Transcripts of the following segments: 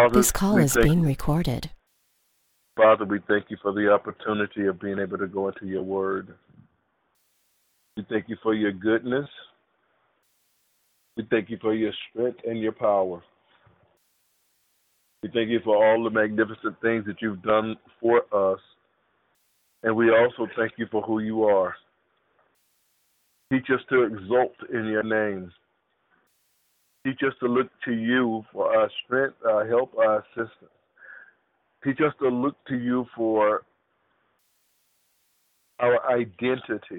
This Father, call we is thank being you. recorded. Father, we thank you for the opportunity of being able to go into your word. We thank you for your goodness. We thank you for your strength and your power. We thank you for all the magnificent things that you've done for us. And we also thank you for who you are. Teach us to exult in your name. Teach us to look to you for our strength, our help, our assistance. Teach us to look to you for our identity,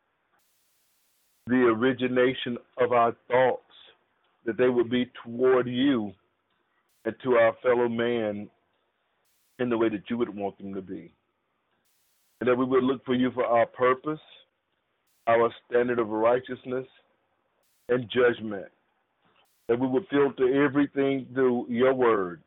the origination of our thoughts, that they would be toward you and to our fellow man in the way that you would want them to be. And that we would look for you for our purpose, our standard of righteousness, and judgment. That we would filter everything through your word,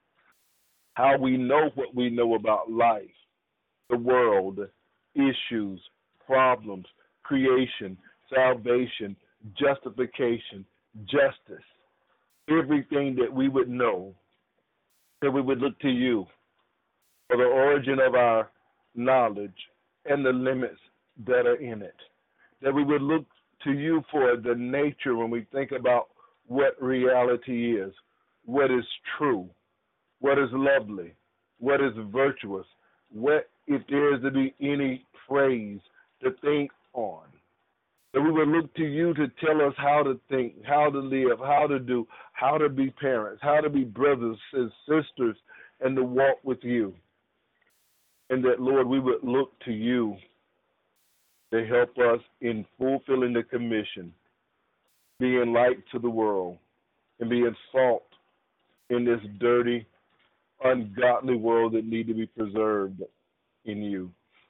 how we know what we know about life, the world, issues, problems, creation, salvation, justification, justice, everything that we would know, that we would look to you for the origin of our knowledge and the limits that are in it, that we would look to you for the nature when we think about what reality is, what is true, what is lovely, what is virtuous, what, if there is to be any praise to think on. That we would look to you to tell us how to think, how to live, how to do, how to be parents, how to be brothers and sisters, and to walk with you. And that, Lord, we would look to you to help us in fulfilling the commission, being light to the world, and being salt in this dirty, ungodly world that need to be preserved in you.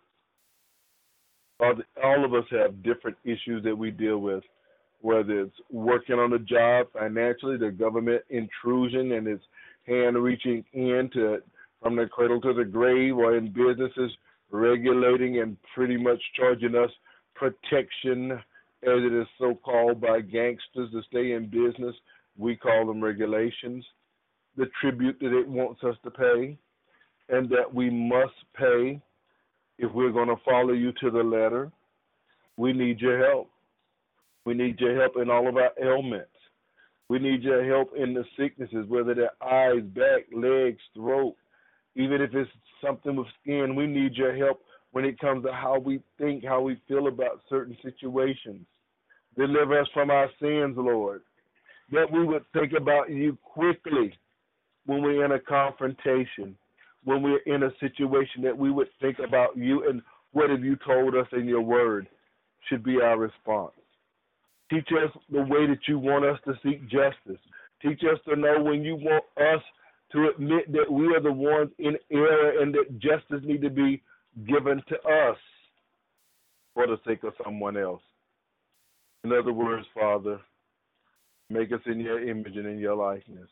Father, all of us have different issues that we deal with, whether it's working on a job financially, the government intrusion and its hand reaching in to from the cradle to the grave, or in businesses regulating and pretty much charging us protection, as it is so called by gangsters to stay in business. We call them regulations. The tribute that it wants us to pay, and that we must pay if we're going to follow you to the letter. We need your help. We need your help in all of our ailments. We need your help in the sicknesses, whether they're eyes, back, legs, throat. Even if it's something with skin, we need your help when it comes to how we think, how we feel about certain situations. Deliver us from our sins, Lord. That we would think about you quickly when we're in a confrontation, when we're in a situation, that we would think about you and what have you told us in your word should be our response. Teach us the way that you want us to seek justice. Teach us to know when you want us to admit that we are the ones in error and that justice need to be given to us for the sake of someone else. In other words, Father, make us in your image and in your likeness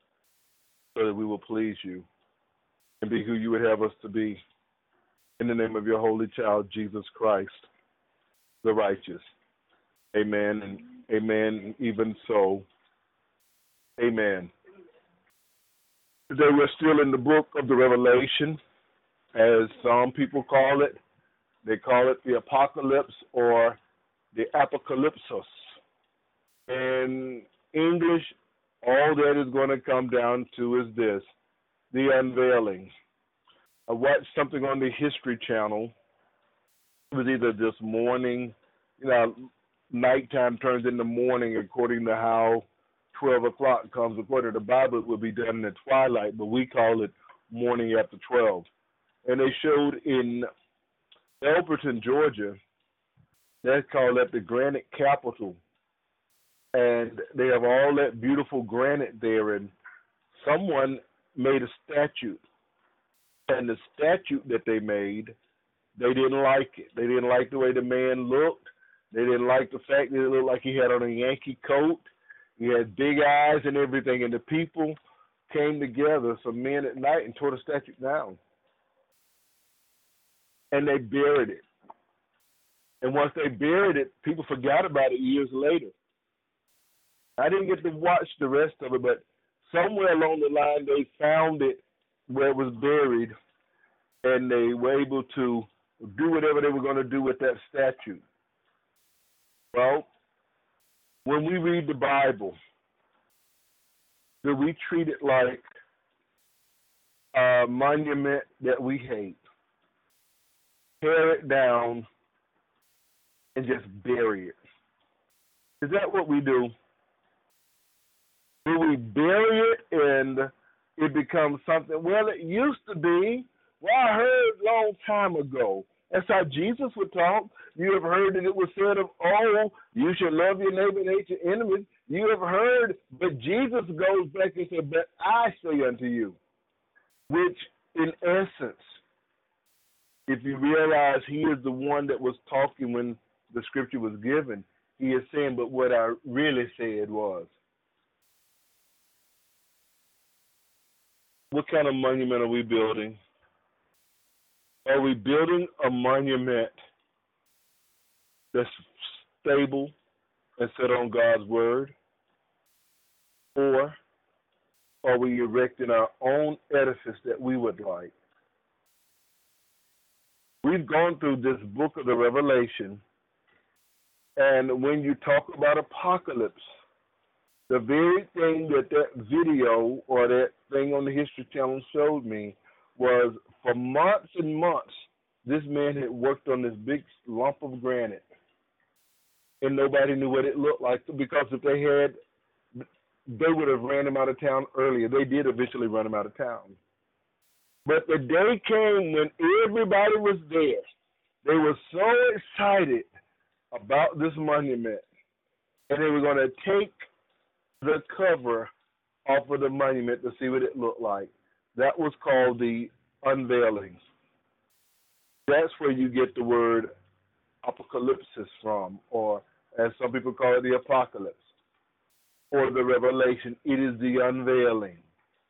so that we will please you and be who you would have us to be. In the name of your holy child, Jesus Christ, the righteous. Amen and amen, even so. Amen. Today we're still in the book of the Revelation, as some people call it. They call it the Apocalypse or the Apocalypsos. In English, all that is going to come down to is this: the unveiling. I watched something on the History Channel. It was either this morning, nighttime turns into morning according to how 12 o'clock comes. According to the Bible, it will be done in the twilight, but we call it morning after 12. And they showed in Elberton, Georgia, they call that the granite capital. And they have all that beautiful granite there, and someone made a statue. And the statue that they made, they didn't like it. They didn't like the way the man looked. They didn't like the fact that it looked like he had on a Yankee coat. He had big eyes and everything. And the people came together, some men at night, and tore the statue down. And they buried it. And once they buried it, people forgot about it years later. I didn't get to watch the rest of it, but somewhere along the line they found it where it was buried, and they were able to do whatever they were going to do with that statue. Well, when we read the Bible, do we treat it like a monument that we hate, tear it down, and just bury it? Is that what we do? Do we bury it and it becomes something? Well, it used to be. Well, I heard a long time ago. That's how Jesus would talk. You have heard that it was said of old, you should love your neighbor and hate your enemies. You have heard, but Jesus goes back and says, but I say unto you, which in essence, if you realize he is the one that was talking when the scripture was given, he is saying, but what I really said was, what kind of monument are we building? Are we building a monument that's stable and set on God's word? Or are we erecting our own edifice that we would like? We've gone through this book of the Revelation, and when you talk about apocalypse, the very thing that video or that thing on the History Channel showed me was for months and months, this man had worked on this big lump of granite, and nobody knew what it looked like, because if they had, they would have ran him out of town earlier. They did eventually run him out of town. But the day came when everybody was there. They were so excited about this monument, and they were going to take the cover off of the monument to see what it looked like. That was called the unveiling. That's where you get the word apocalypsis from, or as some people call it, the apocalypse, or the revelation. It is the unveiling.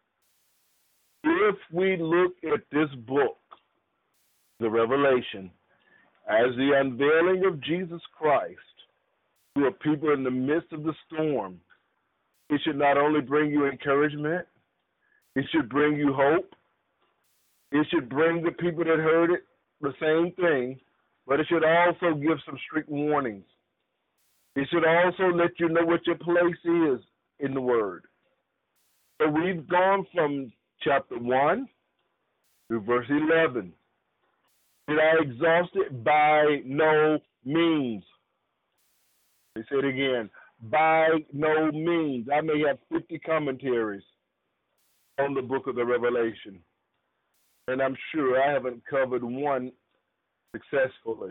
If we look at this book, the Revelation, as the unveiling of Jesus Christ to a people in the midst of the storm, it should not only bring you encouragement, it should bring you hope. It should bring the people that heard it the same thing, but it should also give some strict warnings. It should also let you know what your place is in the Word. So we've gone from chapter 1 to verse 11. Did I exhaust it? By no means. They said again, by no means. I may have 50 commentaries on the book of the Revelation, and I'm sure I haven't covered one successfully.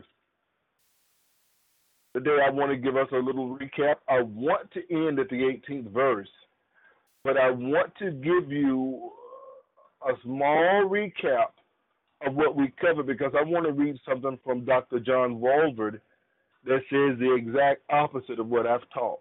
Today I want to give us a little recap. I want to end at the 18th verse, but I want to give you a small recap of what we covered, because I want to read something from Dr. John Walvoord that says the exact opposite of what I've taught.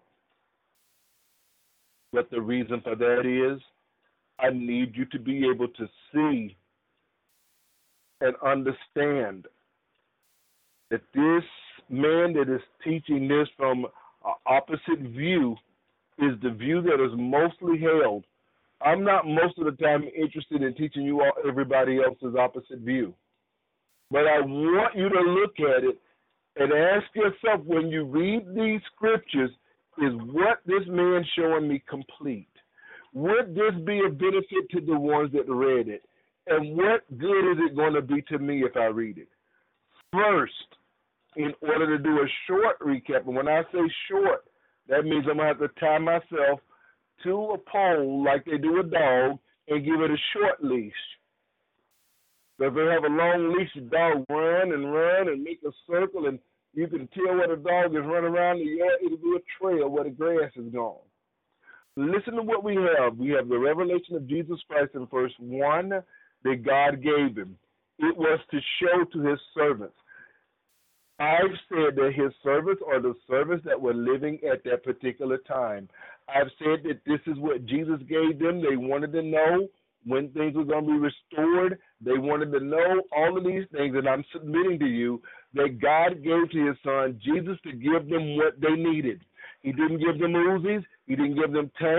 But the reason for that is I need you to be able to see and understand that this man that is teaching this from an opposite view is the view that is mostly held. I'm not most of the time interested in teaching you all everybody else's opposite view. But I want you to look at it and ask yourself, when you read these scriptures, is what this man showing me complete? Would this be a benefit to the ones that read it? And what good is it going to be to me if I read it? First, in order to do a short recap, and when I say short, that means I'm going to have to tie myself to a pole like they do a dog and give it a short leash. So if they have a long leash, the dog run and make a circle, and you can tell where the dog is running around the yard. It'll be a trail where the grass is gone. Listen to what we have. We have the revelation of Jesus Christ in verse 1 that God gave him. It was to show to his servants. I've said that his servants are the servants that were living at that particular time. I've said that this is what Jesus gave them. They wanted to know when things were going to be restored. They wanted to know all of these things, and I'm submitting to you that God gave to his son, Jesus, to give them what they needed. He didn't give them Uzis. He didn't give them tanks.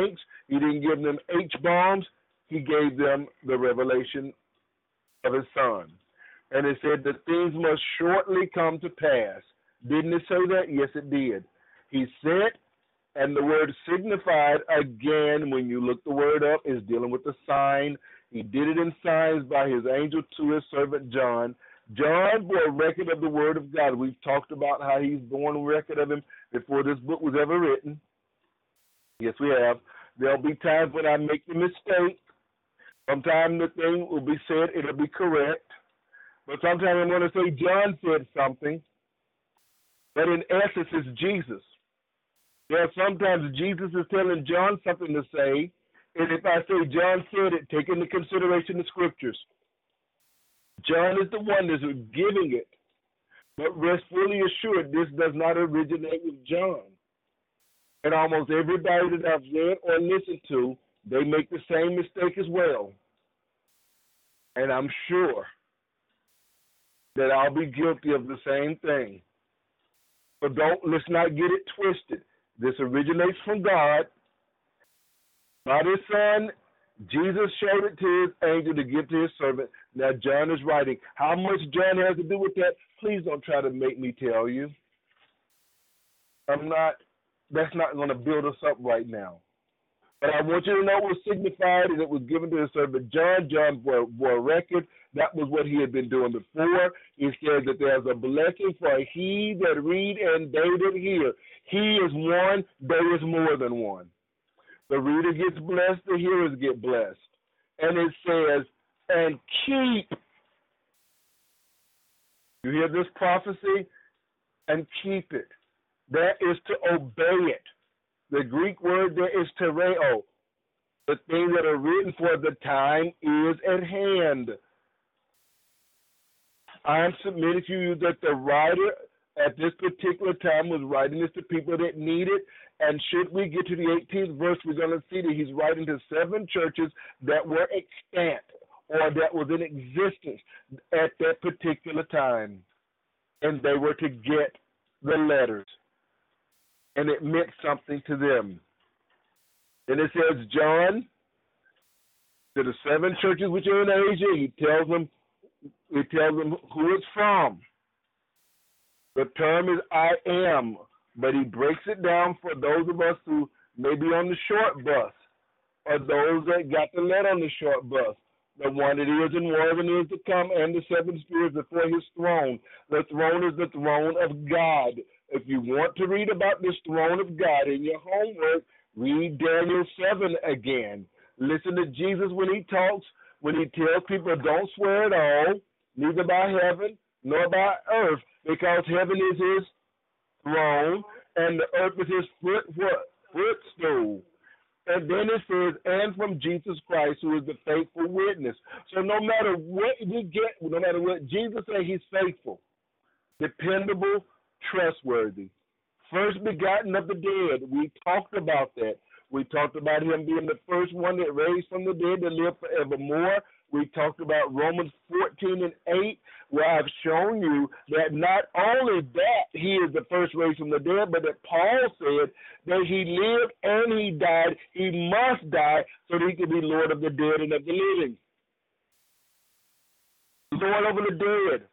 He didn't give them H-bombs. He gave them the revelation of his son. And it said that things must shortly come to pass. Didn't it say that? Yes, it did. He sent, and the word signified, again, when you look the word up, is dealing with the sign. He did it in signs by his angel to his servant John. John bore record of the word of God. We've talked about how he's borne record of him before this book was ever written. Yes, we have. There'll be times when I make the mistake. Sometimes the thing will be said, it'll be correct. But sometimes I'm going to say John said something, but in essence it's Jesus. Yeah, sometimes Jesus is telling John something to say, and if I say John said it, take into consideration the scriptures. John is the one that's giving it, but rest fully assured this does not originate with John. And almost everybody that I've read or listened to, they make the same mistake as well. And I'm sure that I'll be guilty of the same thing. But let's not get it twisted. This originates from God. By his son, Jesus showed it to his angel to give to his servant. Now John is writing. How much John has to do with that, please don't try to make me tell you. That's not going to build us up right now. But I want you to know what was signified, and it was given to his servant John. John bore record. That was what he had been doing before. He says that there's a blessing for he that read and they that hear. He is one, there is more than one. The reader gets blessed, the hearers get blessed. And it says, and keep. You hear this prophecy? And keep it. That is to obey it. The Greek word there is tereo. The things that are written for the time is at hand. I am submitting to you that the writer at this particular time was writing this to people that need it. And should we get to the 18th verse, we're going to see that he's writing to 7 churches that were extant or that was in existence at that particular time. And they were to get the letters. And it meant something to them. And it says, John, to the 7 churches which are in Asia, he tells them who it's from. The term is I am, but he breaks it down for those of us who may be on the short bus, or those that got the letter on the short bus. The one that is and was and is to come, and the 7 spirits before his throne. The throne is the throne of God. If you want to read about this throne of God in your homework, read Daniel 7 again. Listen to Jesus when he talks, when he tells people don't swear at all, neither by heaven nor by earth, because heaven is his throne and the earth is his footstool. And then it says, and from Jesus Christ, who is the faithful witness. So no matter what we get, no matter what Jesus says, he's faithful, dependable, trustworthy. First begotten of the dead. We talked about that. We talked about him being the first one that raised from the dead to live forevermore. We talked about Romans 14 and 8, where I've shown you that not only that he is the first raised from the dead, but that Paul said that he lived and he died. He must die so that he can be Lord of the dead and of the living. Lord over the dead.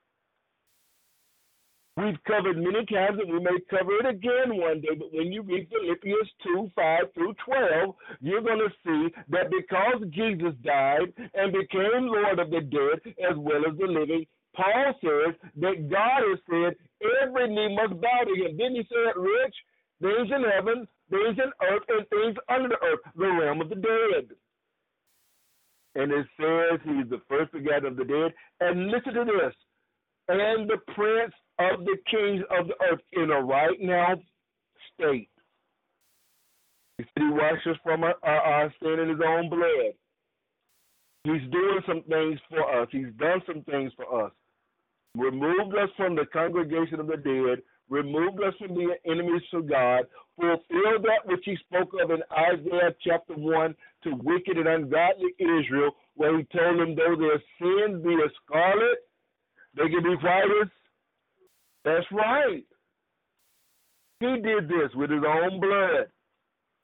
We've covered many times, and we may cover it again one day, but when you read Philippians 2, 5 through 12, you're going to see that because Jesus died and became Lord of the dead as well as the living, Paul says that God has said every knee must bow to him. Then he said, Rich, things in heaven, things in earth, and things under the earth, the realm of the dead. And it says he's the first begotten of the dead. And listen to this. And the prince of the kings of the earth in a right now state. He said he washed us from our sin in his own blood. He's doing some things for us. He's done some things for us. Removed us from the congregation of the dead. Removed us from being enemies to God. Fulfilled that which he spoke of in Isaiah chapter 1 to wicked and ungodly Israel, where he told them, though their sins be as scarlet, they can be white as. That's right. He did this with his own blood.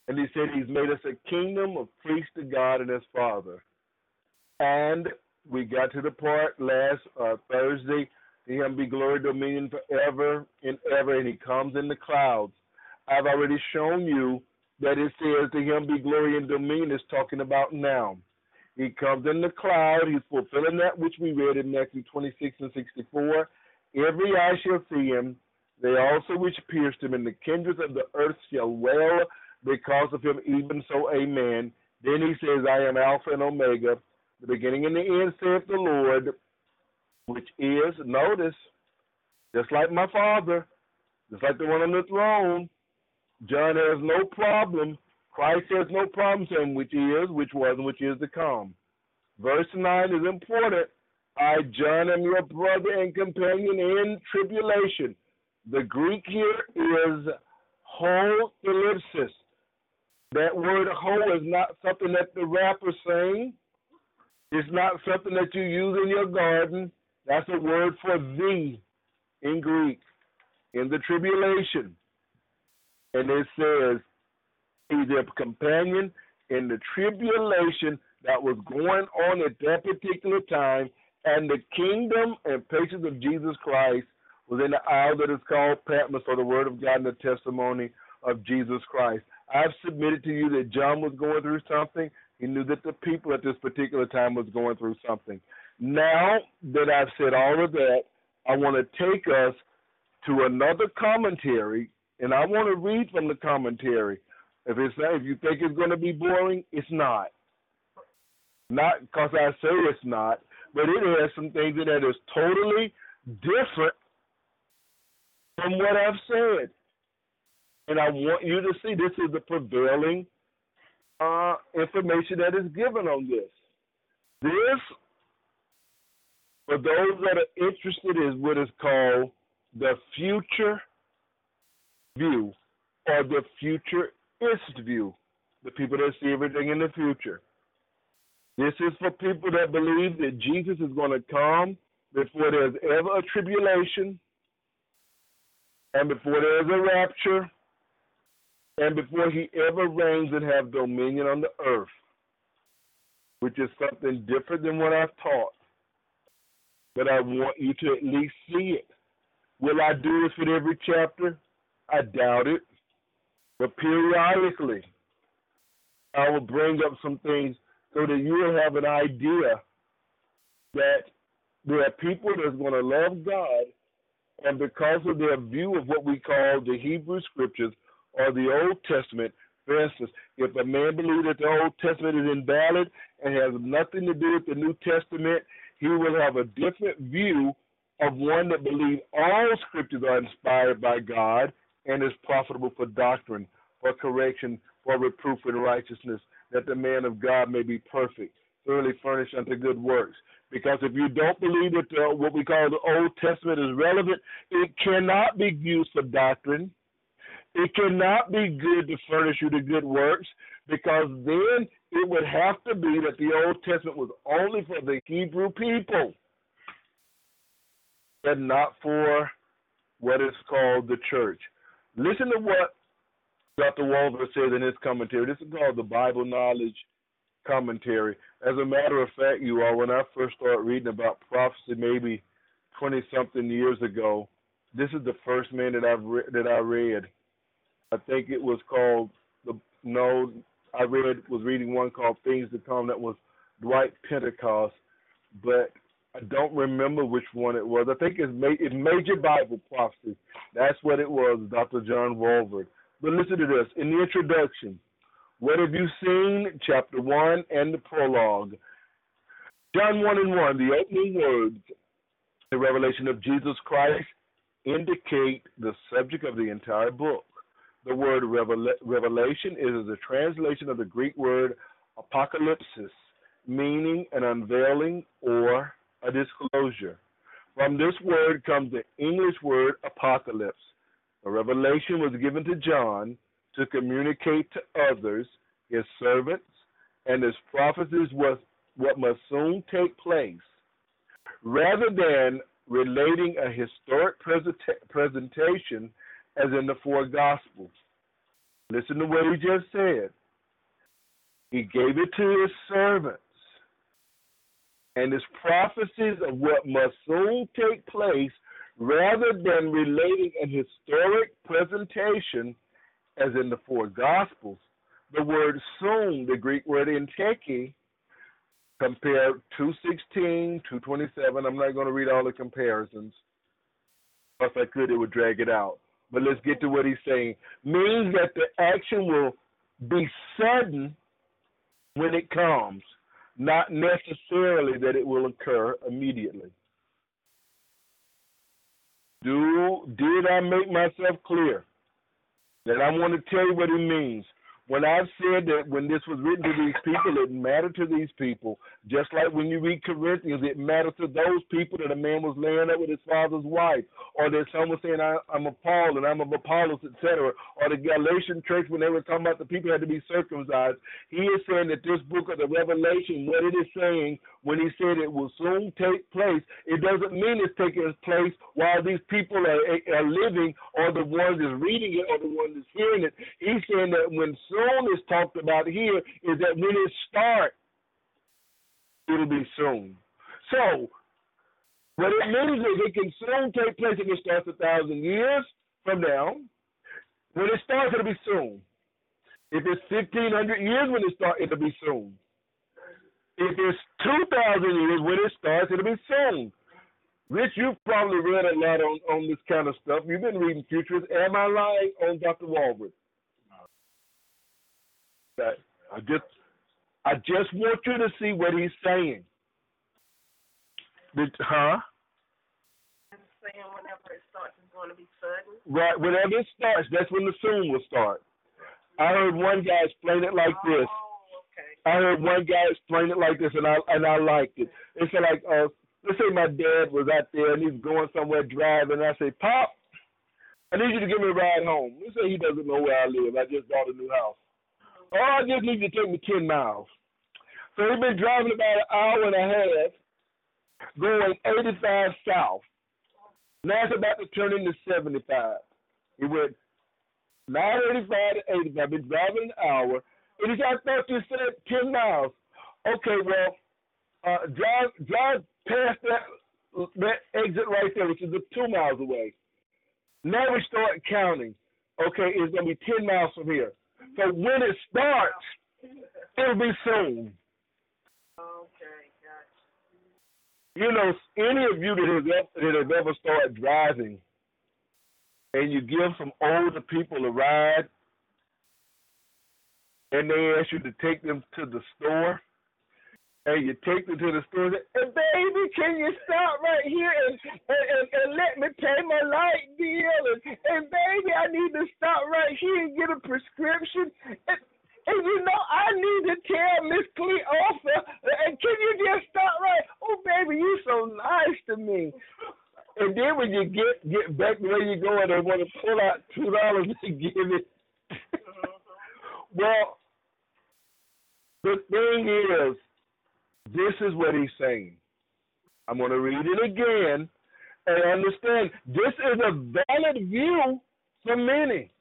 And he said he's made us a kingdom of priests to God and his Father. And we got to the part last Thursday, to him be glory, dominion forever and ever, and he comes in the clouds. I've already shown you that it says to him be glory and dominion is talking about now. He comes in the cloud. He's fulfilling that which we read in Matthew 26 and 64. Every eye shall see him. They also which pierced him, and the kindreds of the earth shall wail because of him, even so, amen. Then he says, I am Alpha and Omega, the beginning and the end, saith the Lord, which is, notice, just like my Father, just like the one on the throne, John has no problem. Christ has no problem saying which is, which was, and which is to come. Verse 9 is important. I, John, am your brother and companion in tribulation. The Greek here is ho ellipsis. That word ho is not something that the rapper's saying. It's not something that you use in your garden. That's a word for thee in Greek, in the tribulation. And it says, he's a companion in the tribulation that was going on at that particular time, and the kingdom and patience of Jesus Christ was in the isle that is called Patmos, for the word of God and the testimony of Jesus Christ. I've submitted to you that John was going through something. He knew that the people at this particular time was going through something. Now that I've said all of that, I want to take us to another commentary, and I want to read from the commentary. If you think it's going to be boring, it's not. Not because I say it's not, but it has some things in that is totally different from what I've said. And I want you to see this is the prevailing information that is given on this. This, for those that are interested, is what is called the future view, or the futurist view, the people that see everything in the future. This is for people that believe that Jesus is going to come before there's ever a tribulation, and before there's a rapture, and before he ever reigns and have dominion on the earth, which is something different than what I've taught. But I want you to at least see it. Will I do this with every chapter? I doubt it. But periodically, I will bring up some things so that you will have an idea that there are people that's going to love God, and because of their view of what we call the Hebrew Scriptures or the Old Testament, for instance, if a man believes that the Old Testament is invalid and has nothing to do with the New Testament, he will have a different view of one that believes all Scriptures are inspired by God and is profitable for doctrine, for correction, for reproof in righteousness, that the man of God may be perfect, thoroughly furnished unto good works. Because if you don't believe that what we call the Old Testament is relevant, it cannot be used for doctrine. It cannot be good to furnish you to good works, because then it would have to be that the Old Testament was only for the Hebrew people and not for what is called the church. Listen to what Dr. Wolver says in his commentary. This is called the Bible Knowledge Commentary. As a matter of fact, you all, when I first started reading about prophecy, maybe 20-something years ago, this is the first man that I read. I think it was called was reading one called Things to Come that was Dwight Pentecost, but I don't remember which one it was. I think it's Major Bible Prophecy. That's what it was, Dr. John Wolver. But listen to this. In the introduction, what have you seen? Chapter 1 and the prologue. John 1 and 1, the opening words, the revelation of Jesus Christ, indicate the subject of the entire book. The word revelation is a translation of the Greek word apocalypsis, meaning an unveiling or a disclosure. From this word comes the English word apocalypse. A revelation was given to John to communicate to others, his servants, and his prophecies was what must soon take place. Rather than relating a historic presentation as in the four Gospels. Listen to what he just said. He gave it to his servants. And his prophecies of what must soon take place, rather than relating an historic presentation, as in the four Gospels. The word soon, the Greek word enteke, compared 2:16, 2:27. I'm not going to read all the comparisons. If I could, it would drag it out. But let's get to what he's saying. Means that the action will be sudden when it comes, not necessarily that it will occur immediately. Did I make myself clear? That I want to tell you what it means. When I've said that when this was written to these people, it mattered to these people. Just like when you read Corinthians, it mattered to those people that a man was laying up with his father's wife, or that someone was saying, I'm of Paul and I'm of Apollos, etc., or the Galatian church when they were talking about the people had to be circumcised. He is saying that this book of the Revelation, what it is saying, when he said it will soon take place, it doesn't mean it's taking place while these people are living, or the ones that's reading it, or the ones that's hearing it. He's saying that when soon is talked about here is that when it starts, it'll be soon. So, what it means is it can soon take place if it starts 1,000 years from now. When it starts, it'll be soon. If it's 1,500 years when it starts, it'll be soon. If it's 2,000 years when it starts, it'll be soon. Rich, you've probably read a lot on this kind of stuff. You've been reading futures. Am I lying on Dr. Walworth? I just want you to see what he's saying. I'm saying whenever it starts, it's going to be sudden. Right, whenever it starts, that's when the soon will start. I heard one guy explain it like this. I heard one guy explain it like this, and I liked it. It's like, let's say my dad was out there and he's going somewhere driving, and I say, Pop, I need you to give me a ride home. Let's say he doesn't know where I live. I just bought a new house. Oh, I just need you to take me 10 miles. So he's been driving about an hour and a half, going 85 south. Now it's about to turn into 75. He went 985 to 85. Been driving an hour. And he said, I thought you said 10 miles. Okay, well, drive past that exit right there, which is 2 miles away. Now we start counting. Okay, it's going to be 10 miles from here. So when it starts, it'll be soon. Okay, gotcha. You know, any of you that have ever started driving and you give some older people a ride and they ask you to take them to the store, and you take them to the store and say, hey, baby, can you stop right here and let me pay my light bill? And baby, I need to stop right here and get a prescription. And you know, I need to tell Miss Cleofa, and can you just stop right? Oh, baby, you so nice to me. And then when you get back where you're going, they want to pull out $2 and give it. Well, the thing is, this is what he's saying. I'm going to read it again and understand this is a valid view for many.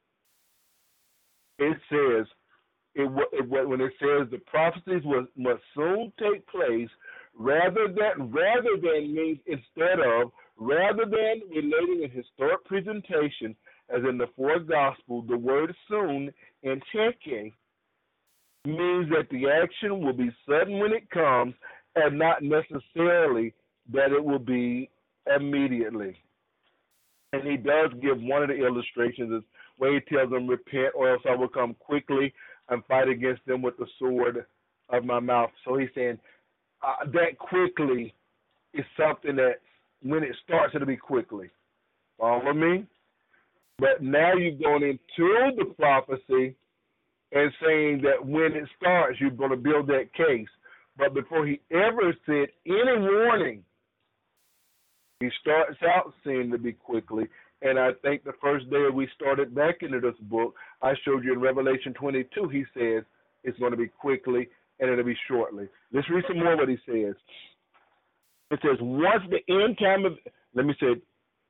It says, when it says the prophecies must soon take place, rather than means instead of, rather than relating a historic presentation, as in the four Gospels, the word soon in Czech means that the action will be sudden when it comes and not necessarily that it will be immediately. And he does give one of the illustrations where he tells them, repent or else I will come quickly and fight against them with the sword of my mouth. So he's saying that quickly is something that when it starts, it'll be quickly. Follow me? But now you're going into the prophecy and saying that when it starts, you're going to build that case. But before he ever said any warning, he starts out saying to be quickly. And I think the first day we started back into this book, I showed you in Revelation 22, he says it's going to be quickly and it'll be shortly. Let's read some more what he says. It says, once the end time of, let me say,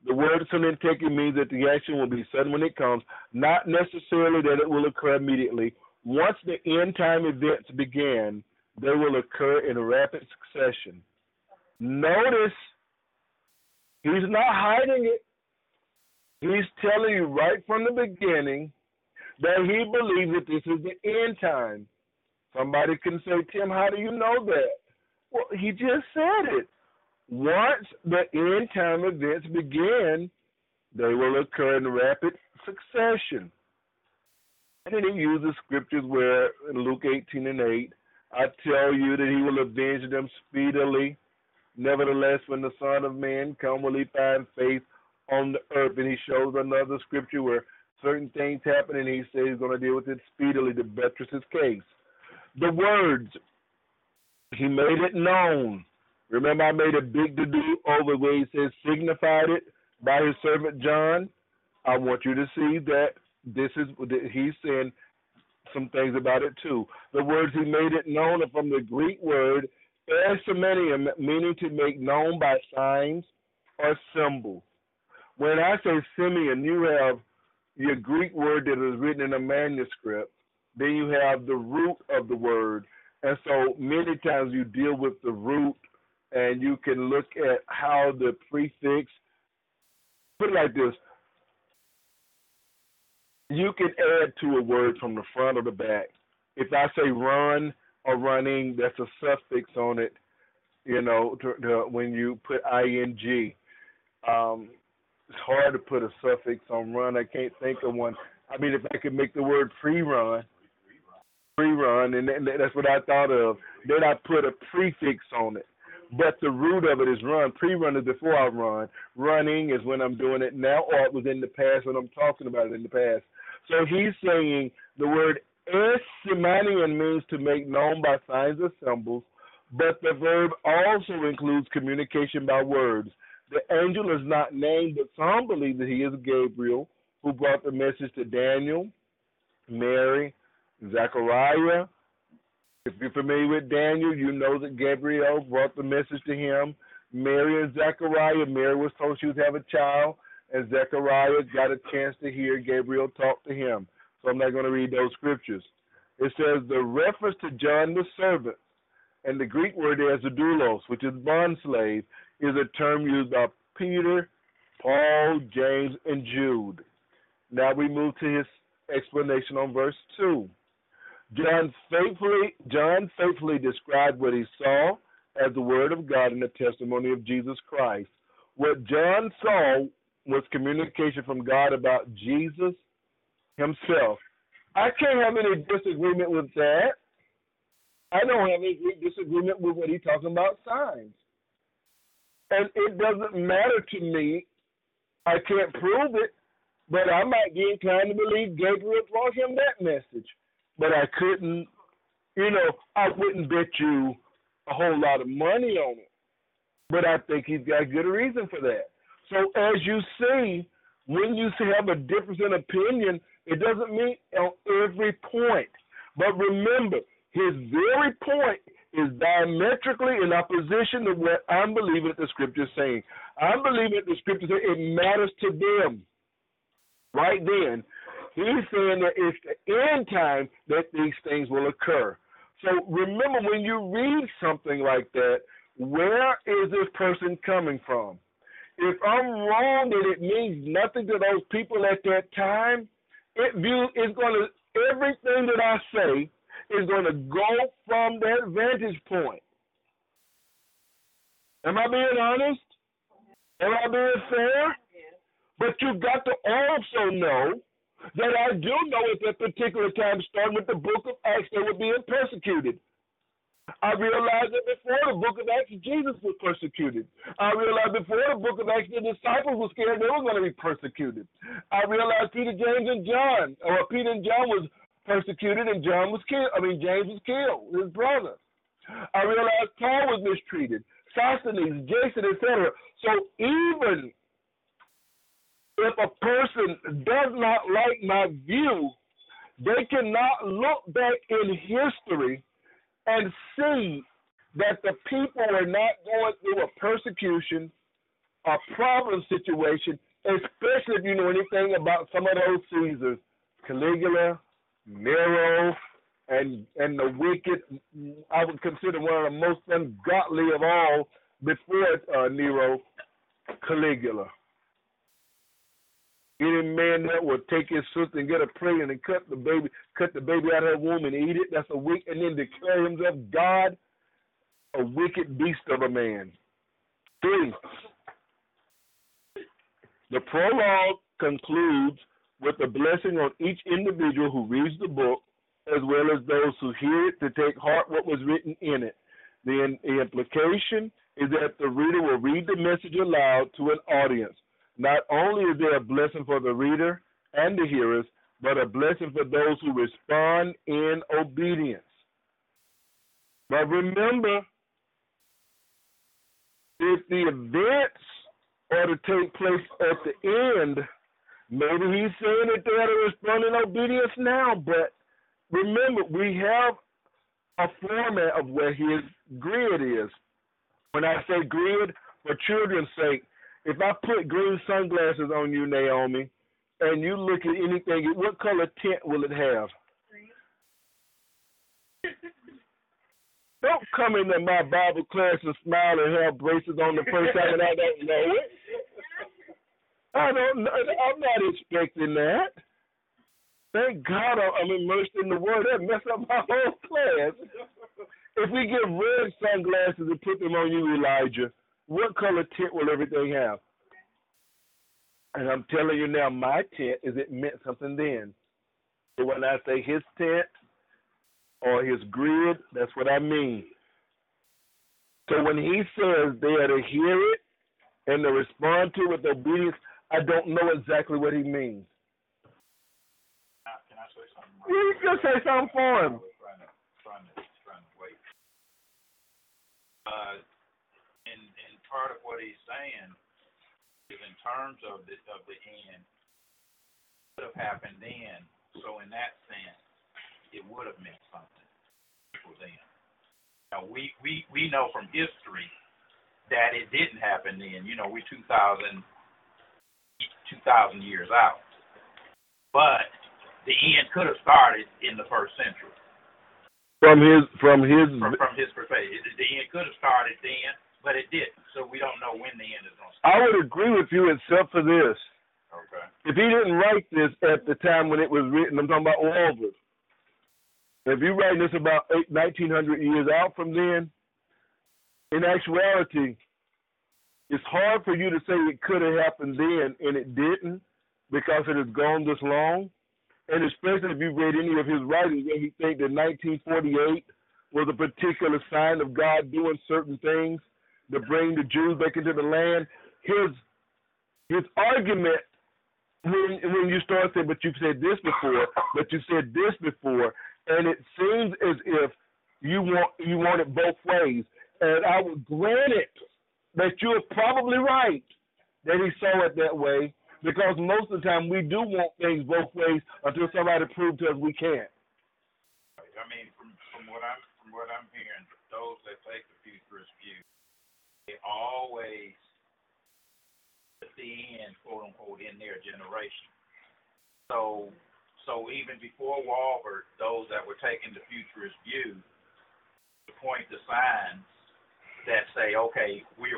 The word sudden taking means that the action will be sudden when it comes, not necessarily that it will occur immediately. Once the end time events begin, they will occur in rapid succession. Notice, he's not hiding it. He's telling you right from the beginning that he believes that this is the end time. Somebody can say, Tim, how do you know that? Well, he just said it. Once the end time events begin, they will occur in rapid succession. And then he uses scriptures where in Luke 18:8, I tell you that he will avenge them speedily. Nevertheless, when the Son of Man come, will he find faith on the earth? And he shows another scripture where certain things happen, and he says he's going to deal with it speedily to buttress his case. The words, he made it known. Remember, I made a big to-do over where he says signified it by his servant John. I want you to see that he's saying some things about it too. The words he made it known are from the Greek word esemenium, meaning to make known by signs or symbols. When I say Simeon, you have your Greek word that is written in a manuscript. Then you have the root of the word. And so many times you deal with the root, and you can look at how the prefix, put it like this, you can add to a word from the front or the back. If I say run or running, that's a suffix on it, when you put ing. It's hard to put a suffix on run. I can't think of one. I mean, if I could make the word pre-run, and that's what I thought of, then I put a prefix on it. But the root of it is run. Pre-run is before I run. Running is when I'm doing it now, or it was in the past when I'm talking about it in the past. So he's saying the word esemanion means to make known by signs or symbols, but the verb also includes communication by words. The angel is not named, but some believe that he is Gabriel, who brought the message to Daniel, Mary, Zechariah. If you're familiar with Daniel, you know that Gabriel brought the message to him. Mary and Zechariah, Mary was told she would have a child, and Zechariah got a chance to hear Gabriel talk to him. So I'm not going to read those scriptures. It says the reference to John the servant, and the Greek word there is doulos, which is bondslave, is a term used by Peter, Paul, James, and Jude. Now we move to his explanation on verse 2. John faithfully described what he saw as the word of God and the testimony of Jesus Christ. What John saw was communication from God about Jesus himself. I can't have any disagreement with that. I don't have any disagreement with what he's talking about signs. And it doesn't matter to me. I can't prove it, but I might be inclined to believe Gabriel brought him that message. But I couldn't, I wouldn't bet you a whole lot of money on it. But I think he's got good reason for that. So as you see, when you have a difference in opinion, it doesn't mean on every point. But remember, his very point is diametrically in opposition to what I'm believing that the scripture is saying. I'm believing that the scripture says it matters to them. Right then, he's saying that it's the end time that these things will occur. So remember, when you read something like that, where is this person coming from? If I'm wrong and it means nothing to those people at that time, everything that I say is going to go from that vantage point. Am I being honest? Am I being fair? But you've got to also know that I do know at that particular time, starting with the book of Acts, they were being persecuted. I realized that before the book of Acts, Jesus was persecuted. I realized before the book of Acts, the disciples were scared they were going to be persecuted. I realized Peter, James, and John, or Peter and John was persecuted, and James was killed, his brother. I realized Paul was mistreated, Sosthenes, Jason, etc. So even if a person does not like my view, they cannot look back in history and see that the people are not going through a persecution a problem situation, especially if you know anything about some of those Caesars, Caligula, Nero, and the wicked. I would consider one of the most ungodly of all before Nero, Caligula. Any man that would take his sister and get her pregnant and cut the baby out of her womb and eat it, that's a wicked, and then declare himself God, a wicked beast of a man. 3. The prologue concludes with a blessing on each individual who reads the book, as well as those who hear it to take heart what was written in it. The implication is that the reader will read the message aloud to an audience. Not only is there a blessing for the reader and the hearers, but a blessing for those who respond in obedience. But remember, if the events are to take place at the end, maybe he's saying that they are to respond in obedience now, but remember, we have a format of where his grid is. When I say grid, for children's sake, if I put green sunglasses on you, Naomi, and you look at anything, what color tint will it have? Don't come into my Bible class and smile and have braces on the first time and I don't know it. I'm not expecting that. Thank God I'm immersed in the Word. That messed up my whole class. If we get red sunglasses and put them on you, Elijah, what color tint will everything have? And I'm telling you now, my tint is it meant something then. So when I say his tint or his grid, that's what I mean. So when he says they are to hear it and to respond to it with obedience, I don't know exactly what he means. Can I say something? You can say something for him. Trying to wait. And part of what he's saying is in terms of the end, it would have happened then. So in that sense, it would have meant something for them. Now we know from history that it didn't happen then. You know, we're 2,000 years out, but the end could have started in the first century. From his perspective, the end could have started then, but it didn't. So we don't know when the end is going to start. I would agree with you except for this. Okay. If he didn't write this at the time when it was written, I'm talking about Walvoord. If you're writing this about 1,900 years out from then, in actuality, it's hard for you to say it could have happened then and it didn't because it has gone this long. And especially if you read any of his writings where he think that 1948 was a particular sign of God doing certain things to bring the Jews back into the land. His argument when you start saying, but you've said this before, but you said this before, and it seems as if you want it both ways. And I would grant it that you're probably right that he saw it that way, because most of the time we do want things both ways until somebody proves to us we can't. I mean, from what I'm hearing, those that take the futurist view, they always put the end, quote unquote, in their generation. So even before Walvoord, those that were taking the futurist view to point to signs that say, okay, we're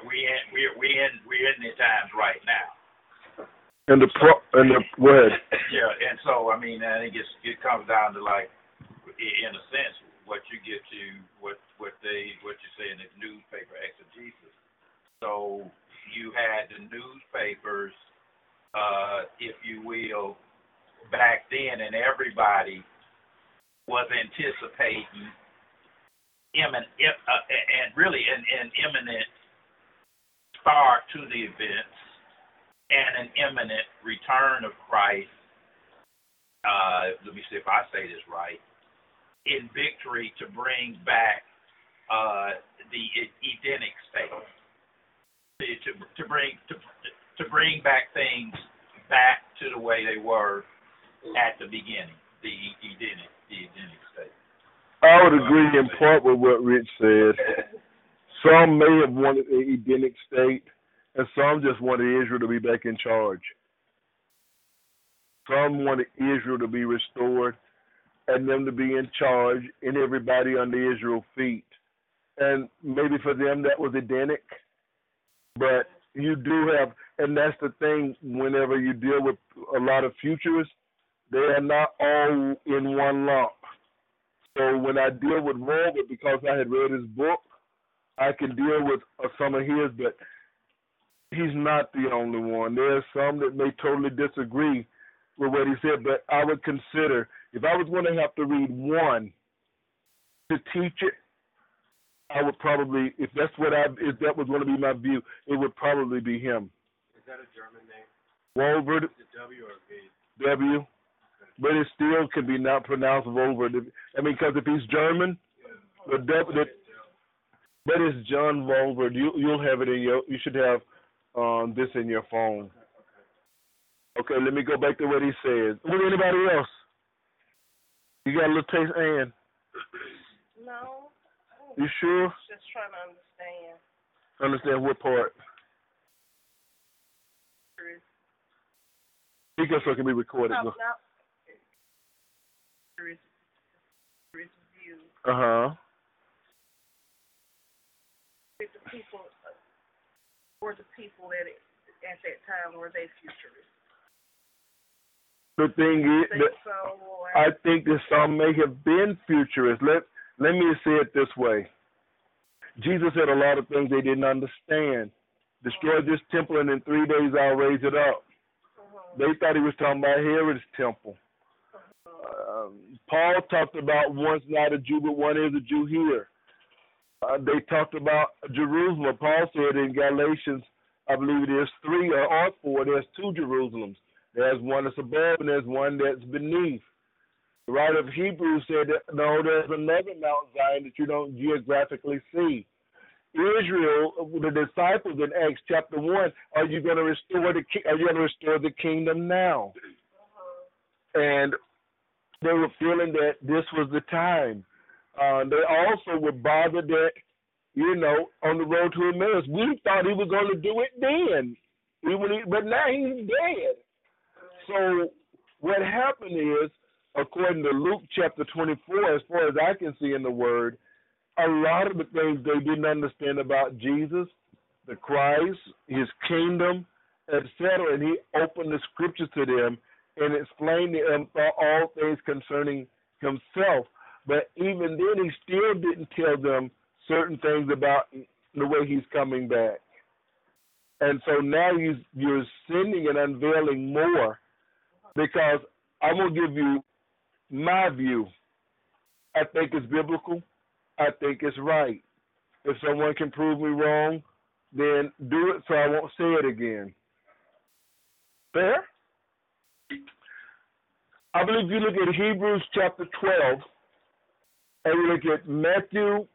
in the times right now. Go ahead. Yeah, and so I mean, I think it comes down to, like, in a sense, what you get to what you say in the newspaper exegesis. So you had the newspapers, if you will, back then, and everybody was anticipating an imminent start to the events and an imminent return of Christ. Let me see if I say this right. In victory to bring back the Edenic state, to bring back things back to the way they were at the beginning, the Edenic state. I would agree in part with what Rich said. Some may have wanted the Edenic state, And some just wanted Israel to be back in charge. Some wanted Israel to be restored and them to be in charge and everybody under Israel's feet. And maybe for them that was Edenic. But you do have, and that's the thing, whenever you deal with a lot of futurists, they are not all in one lump. So when I deal with Robert, because I had read his book, I can deal with some of his, but he's not the only one. There are some that may totally disagree with what he said, but I would consider, if I was going to have to read one to teach it, I would probably, if that was going to be my view, it would probably be him. Is that a German name? Wolvert. Is it W or V? W. But it still can be not pronounced Wolvert. I mean, because if he's German, but it's John Wolvert. You'll have it in you should have this in your phone. Okay, let me go back to what he says. What anybody else? You got a little taste, Ann? No. You sure? Just trying to understand. Understand what part? Because so it can be recorded. No. View. With the people, were the people that at that time were they futurists? The thing is, I think that some may have been futurists. Let me say it this way. Jesus said a lot of things they didn't understand. Destroy this temple, and in 3 days I'll raise it up. They thought he was talking about Herod's temple. Paul talked about one's not a Jew, but one is a Jew here. They talked about Jerusalem. Paul said in Galatians, I believe it is 3 or 4, there's 2 Jerusalems. There's one that's above and there's one that's beneath. The writer of Hebrews said that, no, there's another Mount Zion that you don't geographically see. Israel, the disciples in Acts chapter 1, are you going to restore the kingdom now? And they were feeling that this was the time. They also were bothered that, on the road to Emmaus, we thought he was going to do it then, but now he's dead. So what happened is, according to Luke chapter 24, as far as I can see in the Word, a lot of the things they didn't understand about Jesus, the Christ, his kingdom, etc., and he opened the scriptures to them and explained to them all things concerning himself. But even then, he still didn't tell them certain things about the way he's coming back. And so now you're sending and unveiling more, because I'm going to give you my view. I think it's biblical. I think it's right. If someone can prove me wrong, then do it so I won't say it again. Fair? I believe you look at Hebrews chapter 12, and you look at Matthew,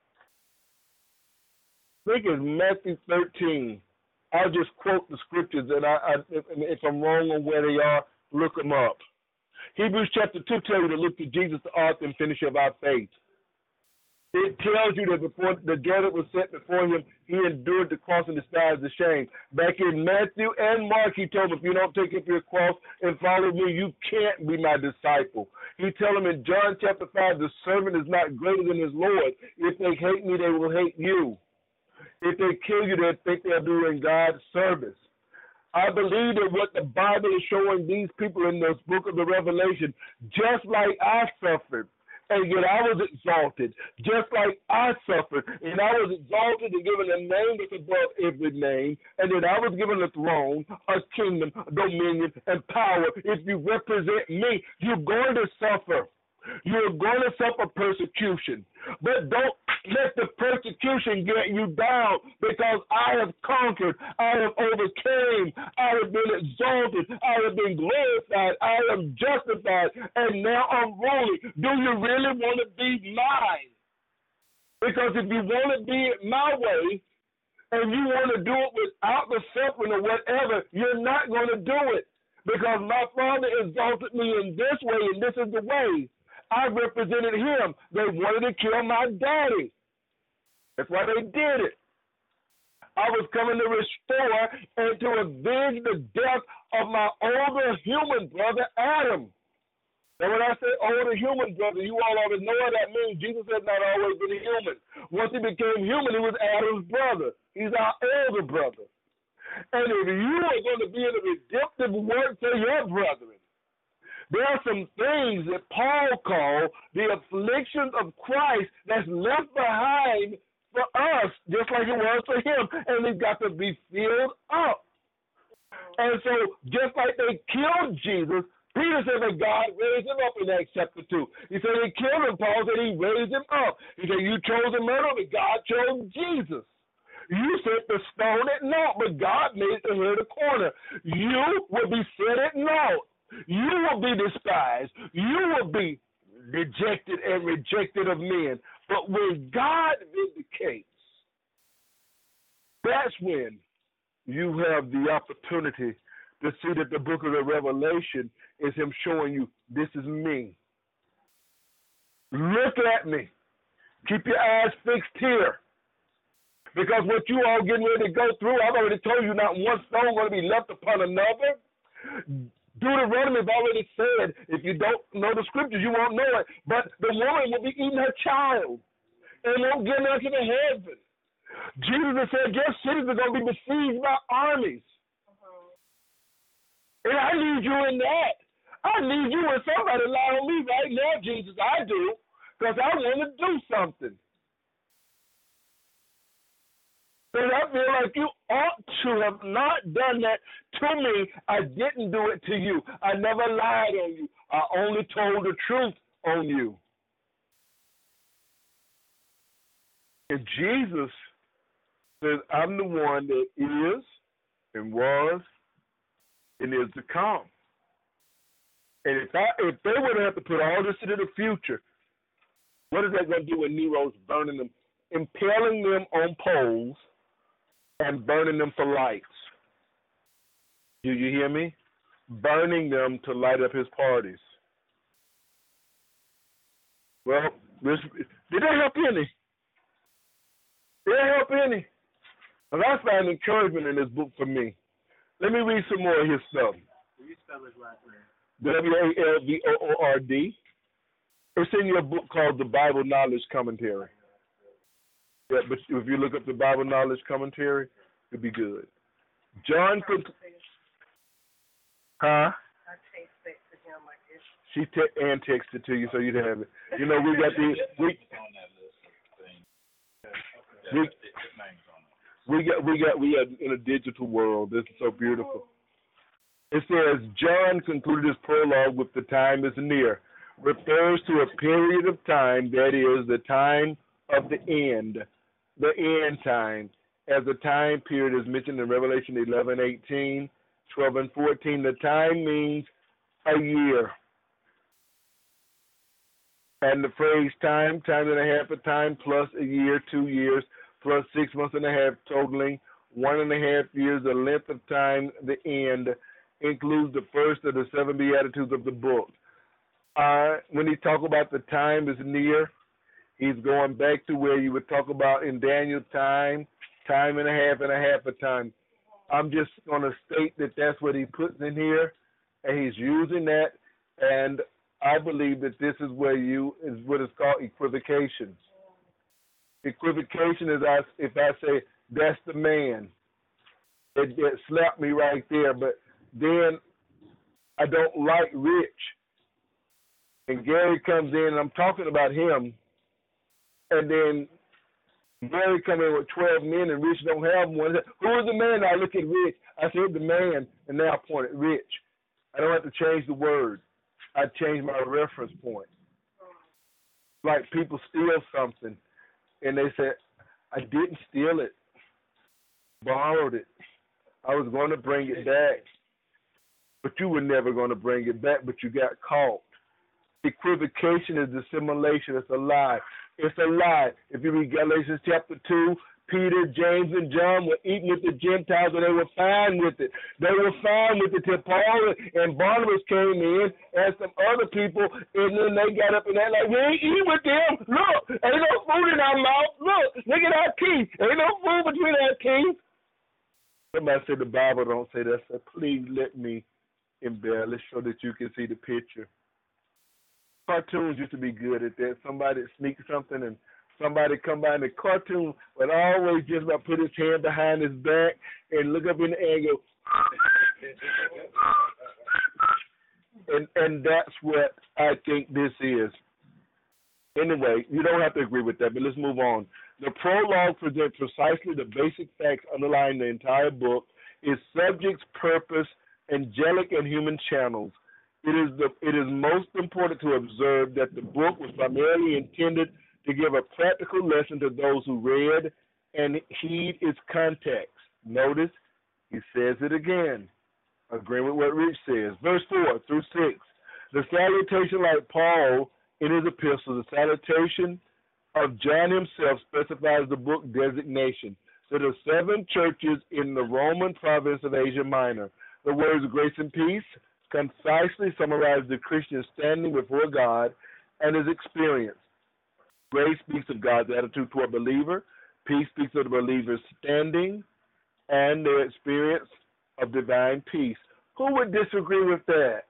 I think it's Matthew 13. I'll just quote the scriptures, and if I'm wrong on where they are, look them up. Hebrews chapter 2 tells you to look to Jesus, the author and finisher of our faith. It tells you that before the joy that was set before him, he endured the cross and despised the shame. Back in Matthew and Mark, he told them, if you don't take up your cross and follow me, you can't be my disciple. He told them in John chapter 5, the servant is not greater than his Lord. If they hate me, they will hate you. If they kill you, they think they're doing God's service. I believe that what the Bible is showing these people in this book of the Revelation, just like I suffered, and yet I was exalted, just like I suffered, and I was exalted and given a name that's above every name, and then I was given a throne, a kingdom, dominion, and power. If you represent me, you're going to suffer. You're going to suffer persecution. But don't let the persecution get you down, because I have conquered, I have overcame, I have been exalted, I have been glorified, I am justified, and now I'm ruling. Do you really want to be mine? Because if you want to be it my way, and you want to do it without the suffering or whatever, you're not going to do it. Because my Father exalted me in this way, and this is the way. I represented him. They wanted to kill my daddy. That's why they did it. I was coming to restore and to avenge the death of my older human brother, Adam. And when I say older human brother, you all already know what that means. Jesus has not always been a human. Once he became human, he was Adam's brother. He's our older brother. And if you are going to be in a redemptive work for your brethren, there are some things that Paul called the afflictions of Christ that's left behind for us, just like it was for him, and it's got to be filled up. And so, just like they killed Jesus, Peter said that God raised him up in Acts chapter 2. He said they killed him. Paul said he raised him up. He said you chose a murderer, but God chose Jesus. You said to stone at naught, but God made it to hear the corner. You will be set at naught. You will be despised. You will be dejected and rejected of men. But when God vindicates, that's when you have the opportunity to see that the book of the Revelation is him showing you, this is me. Look at me. Keep your eyes fixed here. Because what you all getting ready to go through, I've already told you not one stone going to be left upon another. Deuteronomy has already said, if you don't know the scriptures, you won't know it. But the woman will be eating her child and won't get into the heaven. Jesus said, your cities are going to be besieged by armies. And I need you in that. I need you when somebody lie on me right now, Jesus. I do, because I want to do something. Because I feel like you ought to have not done that to me. I didn't do it to you. I never lied on you. I only told the truth on you. And Jesus says, I'm the one that is and was and is to come. And if they would have to put all this into the future, what is that going to do when Nero's burning them, impaling them on poles and burning them for lights? Do you hear me? Burning them to light up his parties. Well, did that help any? Did that help any? Well, I find encouragement in this book for me. Let me read some more of his stuff. Will you spell his last name? Walvoord. It's in your book called The Bible Knowledge Commentary. Yeah, but if you look up the Bible Knowledge Commentary, it'll be good. John could. Huh? I text that to him, I guess. She texted to you, so you'd have it. You know, we got the we got in a digital world. This is so beautiful. It says John concluded his prologue with "the time is near," refers to a period of time that is the time of the end time, as the time period is mentioned in Revelation 11:18, 12 and 14. The time means a year. And the phrase time and a half a time, plus a year, 2 years, plus 6 months and a half, totaling 1.5 years, the length of time, the end, includes the first of the 7 Beatitudes of the book. When he talk about the time is near, he's going back to where you would talk about in Daniel time and a half a time. I'm just going to state that that's what he puts in here, and he's using that, and I believe that this is what is called equivocation. Equivocation is if I say, that's the man. It slapped me right there, but then I don't like Rich. And Gary comes in, and I'm talking about him, and then Gary come in with 12 men, and Rich don't have one. Who is the man? I look at Rich. I said the man, and now I point at Rich. I don't have to change the word. I change my reference point. Like people steal something, and they say, I didn't steal it. Borrowed it. I was going to bring it back. But you were never going to bring it back, but you got caught. Equivocation is dissimulation. It's a lie. It's a lie. If you read Galatians chapter 2, Peter, James, and John were eating with the Gentiles, and they were fine with it. They were fine with it till Paul and Barnabas came in, and some other people, and then they got up and they like, we ain't eating with them. Look, ain't no food in our mouth. Look at our teeth. Ain't no food between our teeth. Somebody said the Bible don't say that. So please let me embellish so that you can see the picture. Cartoons used to be good at that. Somebody sneak something and somebody come by, and the cartoon would always just about put his hand behind his back and look up in the air and go, and that's what I think this is. Anyway, you don't have to agree with that, but let's move on. The prologue presents precisely the basic facts underlying the entire book, its subjects, purpose, angelic and human channels. It is most important to observe that the book was primarily intended to give a practical lesson to those who read and heed its context. Notice, he says it again, agreeing with what Rich says. Verse 4 through 6. The salutation, like Paul in his epistle, the salutation of John himself specifies the book designation to the 7 churches in the Roman province of Asia Minor. The words grace and peace concisely summarize the Christian's standing before God and his experience. Grace speaks of God's attitude toward believer. Peace speaks of the believer's standing and their experience of divine peace. Who would disagree with that?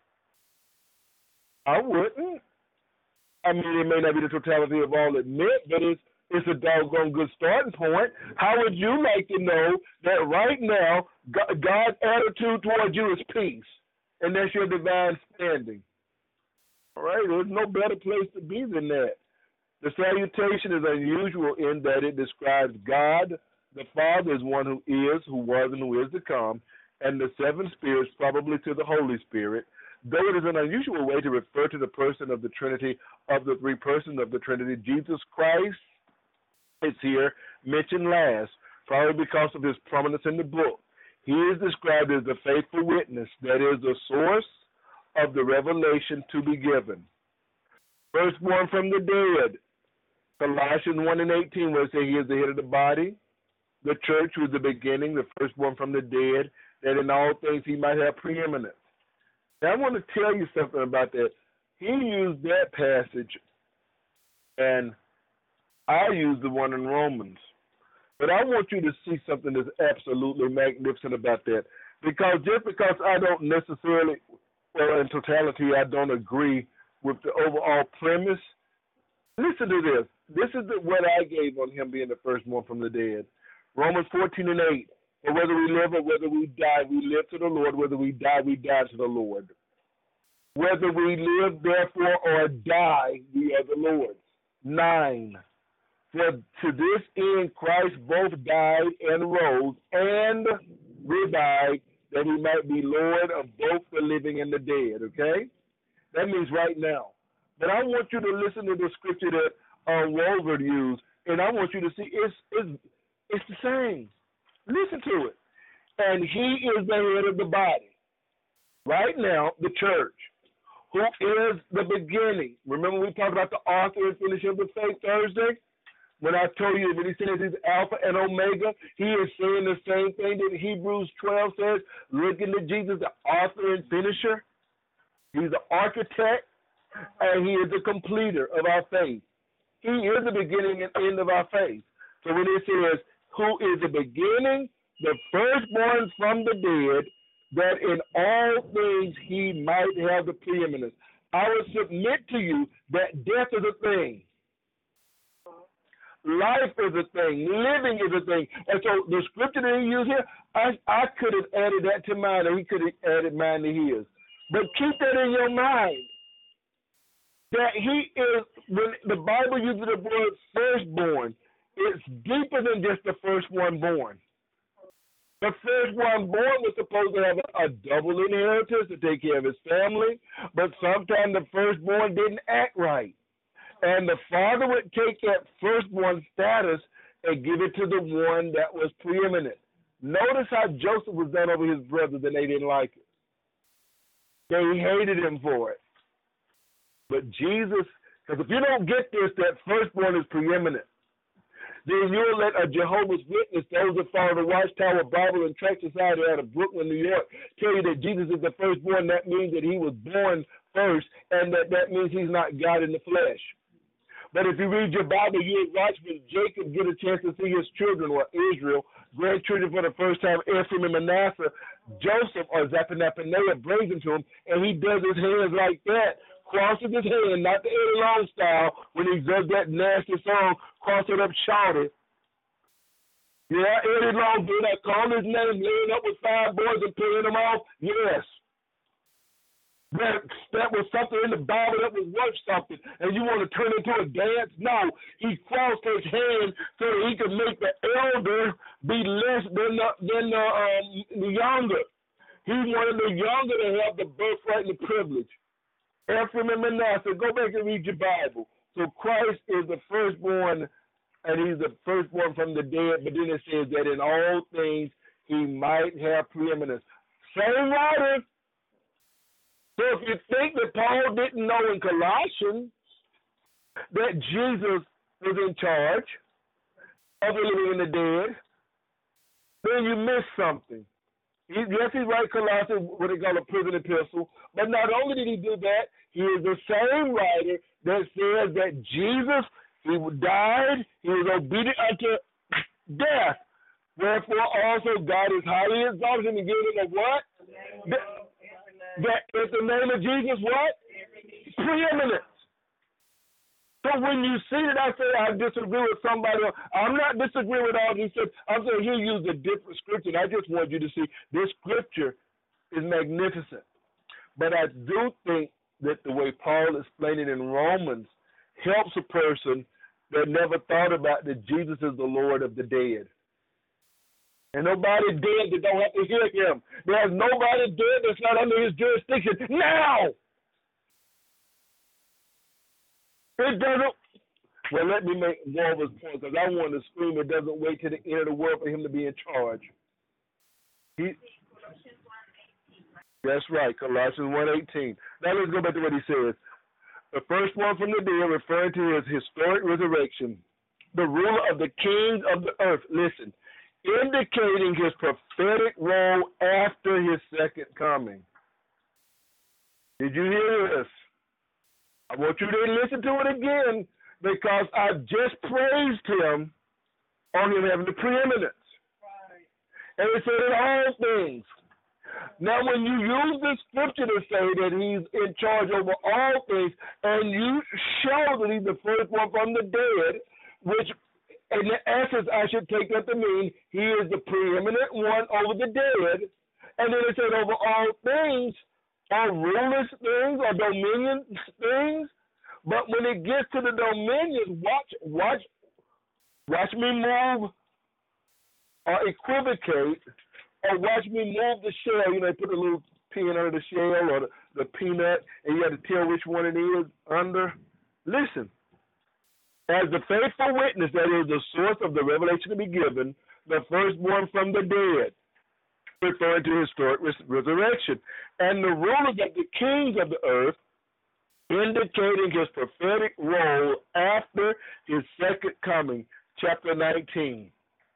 I wouldn't. I mean, it may not be the totality of all it meant, but it's a doggone good starting point. How would you like to know that right now God's attitude toward you is peace, and that's your divine standing? All right, there's no better place to be than that. The salutation is unusual in that it describes God, the Father, as one who is, who was, and who is to come, and the 7 spirits, probably to the Holy Spirit, though it is an unusual way to refer to the person of the Trinity, of the 3 persons of the Trinity. Jesus Christ is here mentioned last, probably because of his prominence in the book. He is described as the faithful witness, that is, the source of the revelation to be given. Firstborn from the dead, Colossians 1:18, where it says he is the head of the body. The church was the beginning, the firstborn from the dead, that in all things he might have preeminence. Now, I want to tell you something about that. He used that passage, and I used the one in Romans. But I want you to see something that's absolutely magnificent about that. Because just because I don't necessarily, well, in totality, I don't agree with the overall premise, listen to this. This is what I gave on him being the firstborn from the dead. Romans 14:8. For whether we live or whether we die, we live to the Lord. Whether we die to the Lord. Whether we live, therefore, or die, we are the Lord's. 9. For to this end Christ both died and rose and revived, that he might be Lord of both the living and the dead. Okay? That means right now. But I want you to listen to the scripture that Wolver used, and I want you to see it's the same. Listen to it. And he is the head of the body. Right now, the church, who is the beginning. Remember we talked about the author and finisher of the faith Thursday? When I told you when he says he's Alpha and Omega, he is saying the same thing that Hebrews 12 says, looking to Jesus, the author and finisher. He's the architect, and he is the completer of our faith. He is the beginning and end of our faith. So when it says, who is the beginning, the firstborn from the dead, that in all things he might have the preeminence. I will submit to you that death is a thing. Life is a thing. Living is a thing. And so the scripture that he used here, I could have added that to mine, or he could have added mine to his. But keep that in your mind. That he is, when the Bible uses the word firstborn, it's deeper than just the first one born. The first one born was supposed to have a double inheritance to take care of his family, but sometimes the firstborn didn't act right. And the father would take that firstborn status and give it to the one that was preeminent. Notice how Joseph was done over his brothers and they didn't like it. They hated him for it. But Jesus, because if you don't get this, that firstborn is preeminent. Then you'll let a Jehovah's Witness, those that follow the Watchtower Bible and Tract Society out of Brooklyn, New York, tell you that Jesus is the firstborn. That means that he was born first, and that means he's not God in the flesh. But if you read your Bible, you watch when Jacob get a chance to see his children, or Israel, grandchildren for the first time, Ephraim and Manasseh, Joseph or Zaphanaphaneah brings him to him, and he does his hands like that, crosses his hand, not the Eddie Long style, when he does that nasty song, cross it up, shout it. Yeah, Eddie Long did that, call his name, laying up with 5 boys and paying them off. Yes. That was something in the Bible that was worth something, and you want to turn it into a dance? No, he crossed his hand so that he could make the elder be less than the younger. He wanted the younger to have the birthright and the privilege. Ephraim and Manasseh, go back and read your Bible. So Christ is the firstborn, and he's the firstborn from the dead, but then it says that in all things he might have preeminence. Same writer. So if you think that Paul didn't know in Colossians that Jesus was in charge of the living and the dead, then you missed something. Yes, he's right, Colossians, what they call a prison epistle, but not only did he do that, he is the same writer that says that Jesus, he died, he was obedient unto death. Wherefore also God is highly exalted and given him a what? That in the name of Jesus, what? Preeminence. So when you see that I say I disagree with somebody else, I'm not disagreeing with all these things. I'm saying he used a different scripture. I just want you to see this scripture is magnificent. But I do think that the way Paul explained it in Romans helps a person that never thought about that Jesus is the Lord of the dead. And nobody dead that don't have to hear him. There's nobody dead that's not under his jurisdiction now. It doesn't. Well, let me make Wolver's point, because I want to scream. It doesn't wait till the end of the world for him to be in charge. That's right, Colossians 1:18. Now let's go back to what he says. The first one from the dead, referring to his historic resurrection, the ruler of the kings of the earth. Listen. Indicating his prophetic role after his second coming. Did you hear this? I want you to listen to it again, because I just praised him on him having the preeminence. Right. And it said in all things. Now, when you use this scripture to say that he's in charge over all things, and you show that he's the first one from the dead, which in the essence, I should take that to mean he is the preeminent one over the dead. And then it said over all things, or rulers things, or dominion things. But when it gets to the dominions, watch me move or equivocate, or watch me move the shell. You know, they put a little pin under the shell or the peanut, and you have to tell which one it is under. Listen. As the faithful witness, that is the source of the revelation to be given, the firstborn from the dead, referring to historic resurrection, and the rulers of the kings of the earth, indicating his prophetic role after his second coming. Chapter 19.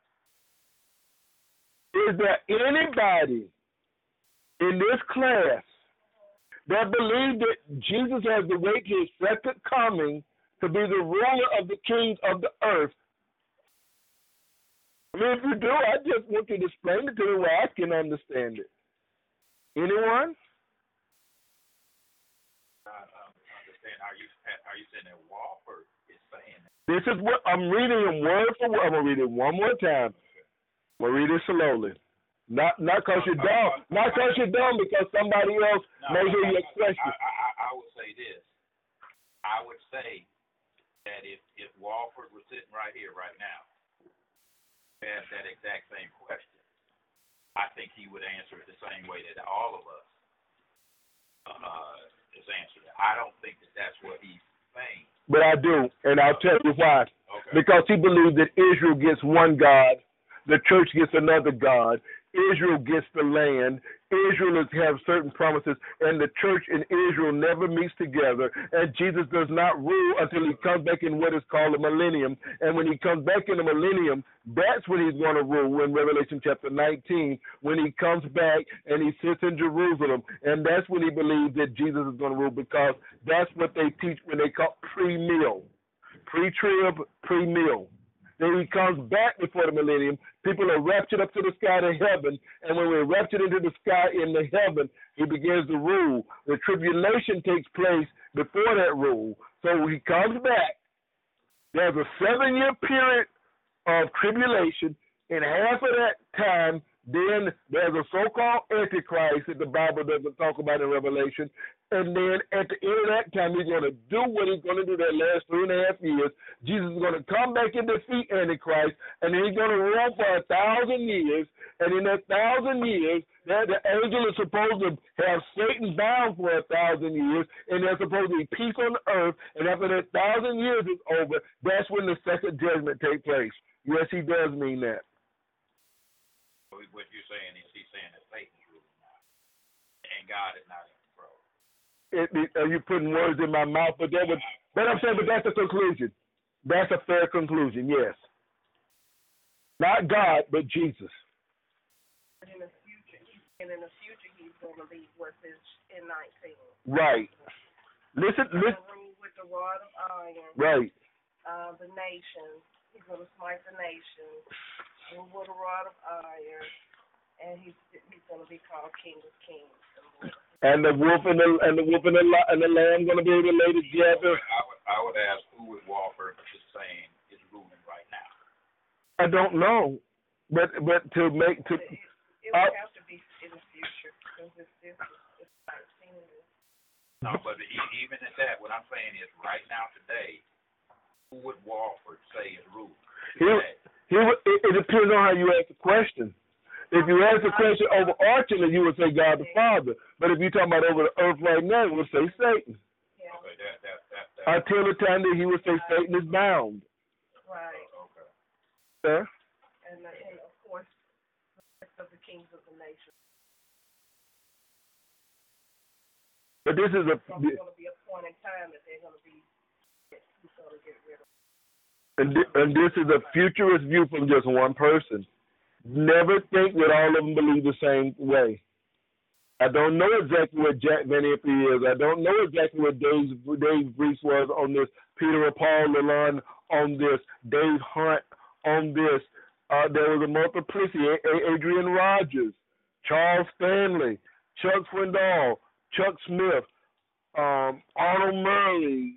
Is there anybody in this class that believes that Jesus has to wait till his second coming to be the ruler of the kings of the earth? I mean, if you do, I just want you to explain it to me where I can understand it. Anyone? Are you saying that Walford is saying that? This is what I'm reading him word for word. I'm going to read it one more time. I'm going to read it slowly. Not because you're dumb. Not because you're dumb, because somebody else may hear your question. I would say this. I would say that if Walford was sitting right here right now, asked that exact same question, I think he would answer it the same way that all of us is answered it. I don't think that that's what he's saying. But I do, and I'll tell you why. Okay. Because he believes that Israel gets one God, the church gets another God, Israel gets the land, Israel has certain promises, and the church and Israel never meets together, and Jesus does not rule until he comes back in what is called a millennium. And when he comes back in the millennium, that's when he's going to rule, in Revelation chapter 19, when he comes back and he sits in Jerusalem, and that's when he believes that Jesus is going to rule, because that's what they teach when they call pre-mill. pre-trib, pre-mill. Then he comes back before the millennium. People are raptured up to the sky to heaven, and when we're raptured into the sky in the heaven, he begins to rule. The tribulation takes place before that rule. So he comes back. There's a 7-year period of tribulation. In half of that time, then there's a so-called Antichrist that the Bible doesn't talk about in Revelation. And then at the end of that time, he's going to do what he's going to do that last 3.5 years. Jesus is going to come back and defeat Antichrist, and then he's going to rule for 1,000 years. And in that 1,000 years, the angel is supposed to have Satan bound for 1,000 years, and there's supposed to be peace on the earth. And after that 1,000 years is over, that's when the second judgment takes place. Yes, he does mean that. What you're saying is he's saying that Satan's ruling now, and God is not in control. You're putting words in my mouth, but I'm saying, but that's a conclusion. That's a fair conclusion, yes. Not God, but Jesus. And in the future, he's going to leave what's in 19. Right. Listen. Rule with the rod of iron. Right. The nations. He's going to smite the nations. Rule with a rod of iron, and he's going to be called King of Kings. And the wolf and the lamb going to be able to lay together. I would ask who is Walford is saying is ruling right now. I don't know, but to make to. It would have to be in the future because it's 19. No, but even at that, what I'm saying is right now today, who would Walford say is ruling today? It depends on how you ask the question. If you ask the question overarchingly, you would say God the Father. But if you're talking about over the earth right now, you would say Satan. Yeah. Okay, that. Until the time that he would say Satan is bound. Right. Okay. Sir? And of course, the rest of the kings of the nation. But this is There's going to be a point in time that they're going to be, he's going to get rid of. And this is a futurist view from just one person. Never think that all of them believe the same way. I don't know exactly what Jack Van Impe is. I don't know exactly what Dave Reese was on this. Peter or Paul Lalonde on this. Dave Hunt on this. There was a multiplicity. Adrian Rogers, Charles Stanley, Chuck Swindoll, Chuck Smith, Arnold Murray,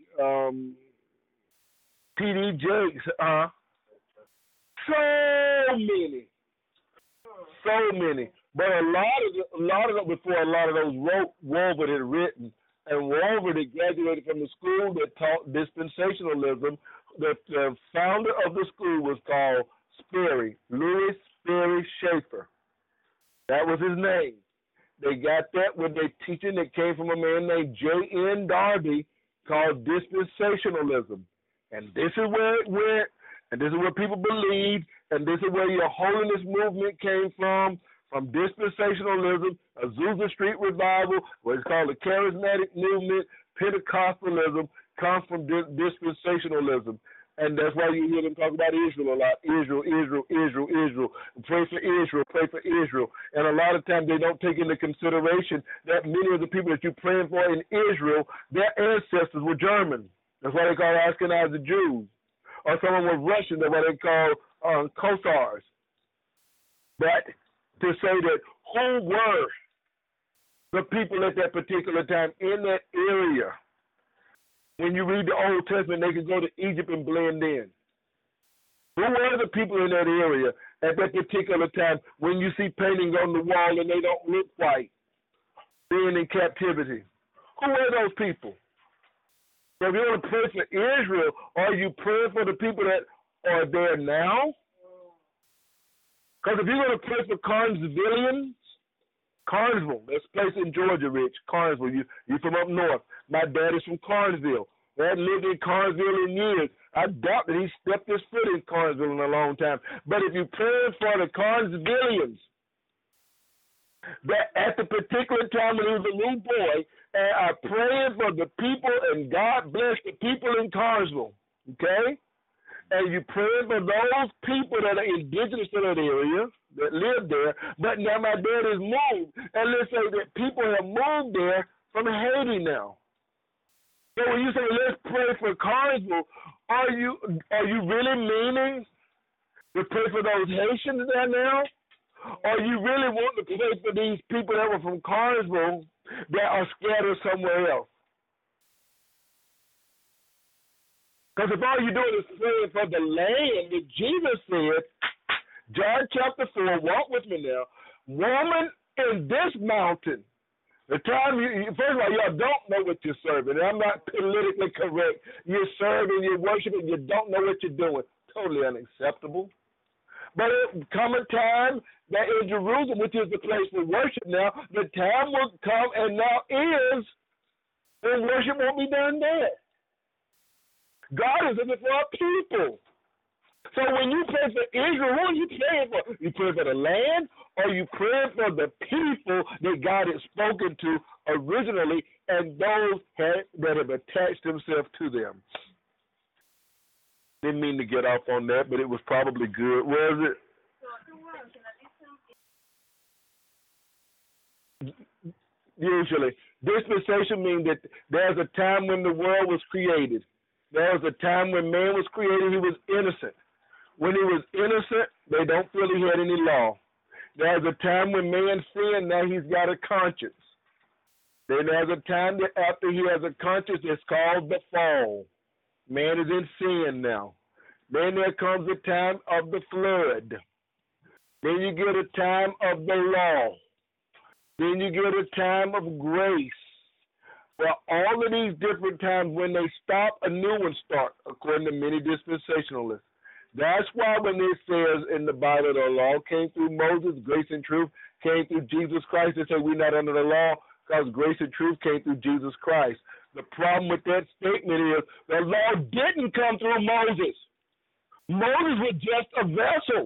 T.D. Jakes. So many. But a lot of them before a lot of those Walford had written, and Walford had graduated from the school that taught dispensationalism. The founder of the school was called Sperry, Louis Sperry Schaefer. That was his name. They got that with their teaching that came from a man named J.N. Darby called dispensationalism. And this is where it went, and this is what people believed, and this is where your holiness movement came from dispensationalism, Azusa Street Revival, what is called the charismatic movement, Pentecostalism, comes from dispensationalism. And that's why you hear them talk about Israel a lot. Israel. Pray for Israel. And a lot of times they don't take into consideration that many of the people that you're praying for in Israel, their ancestors were German. That's why they call Ashkenazi Jews. Or someone was Russian, that's why they call Khazars. But to say that who were the people at that particular time in that area, when you read the Old Testament, they can go to Egypt and blend in. Who were the people in that area at that particular time when you see paintings on the wall and they don't look white, being in captivity? Who were those people? So if you want to pray for Israel, are you praying for the people that are there now? Because if you're going to pray for Carnesvillians, Carnesville, that's a place in Georgia, Rich, Carnesville, you from up north. My dad is from Carnesville. Dad lived in Carnesville in years. I doubt that he stepped his foot in Carnesville in a long time. But if you're praying for the Carnesvillians, that at the particular time when he was a little boy, and are praying for the people, and God bless the people in Carnesville, okay? And you're praying for those people that are indigenous to that area, that live there, but now my dad is moved. And let's say that people have moved there from Haiti now. So when you say let's pray for Carnesville, Are you really meaning to pray for those Haitians there now? Or you really want to pray for these people that were from Cartersville that are scattered somewhere else? Because if all you're doing is praying for the land that Jesus said, John chapter 4, walk with me now, woman in this mountain, the time first of all, y'all don't know what you're serving. And I'm not politically correct. You're serving, you're worshiping, you don't know what you're doing. Totally unacceptable. But it come a time that in Jerusalem, which is the place for worship now, the time will come and now is when worship won't be done there. God is looking for our people. So when you pray for Israel, what are you praying for? You pray for the land, or you pray for the people that God had spoken to originally, and those that have attached themselves to them. Didn't mean to get off on that, but it was probably good. Was it? Usually. Dispensation means that there's a time when the world was created. There was a time when man was created, he was innocent. When he was innocent, they don't feel he had any law. There's a time when man sinned, now he's got a conscience. Then there's a time that after he has a conscience, it's called the fall. Man is in sin now. Then there comes the time of the flood. Then you get a time of the law. Then you get a time of grace. Well, all of these different times, when they stop, a new one starts, according to many dispensationalists. That's why when it says in the Bible the law came through Moses, grace and truth came through Jesus Christ, they say we're not under the law because grace and truth came through Jesus Christ. The problem with that statement is the law didn't come through Moses. Moses was just a vessel.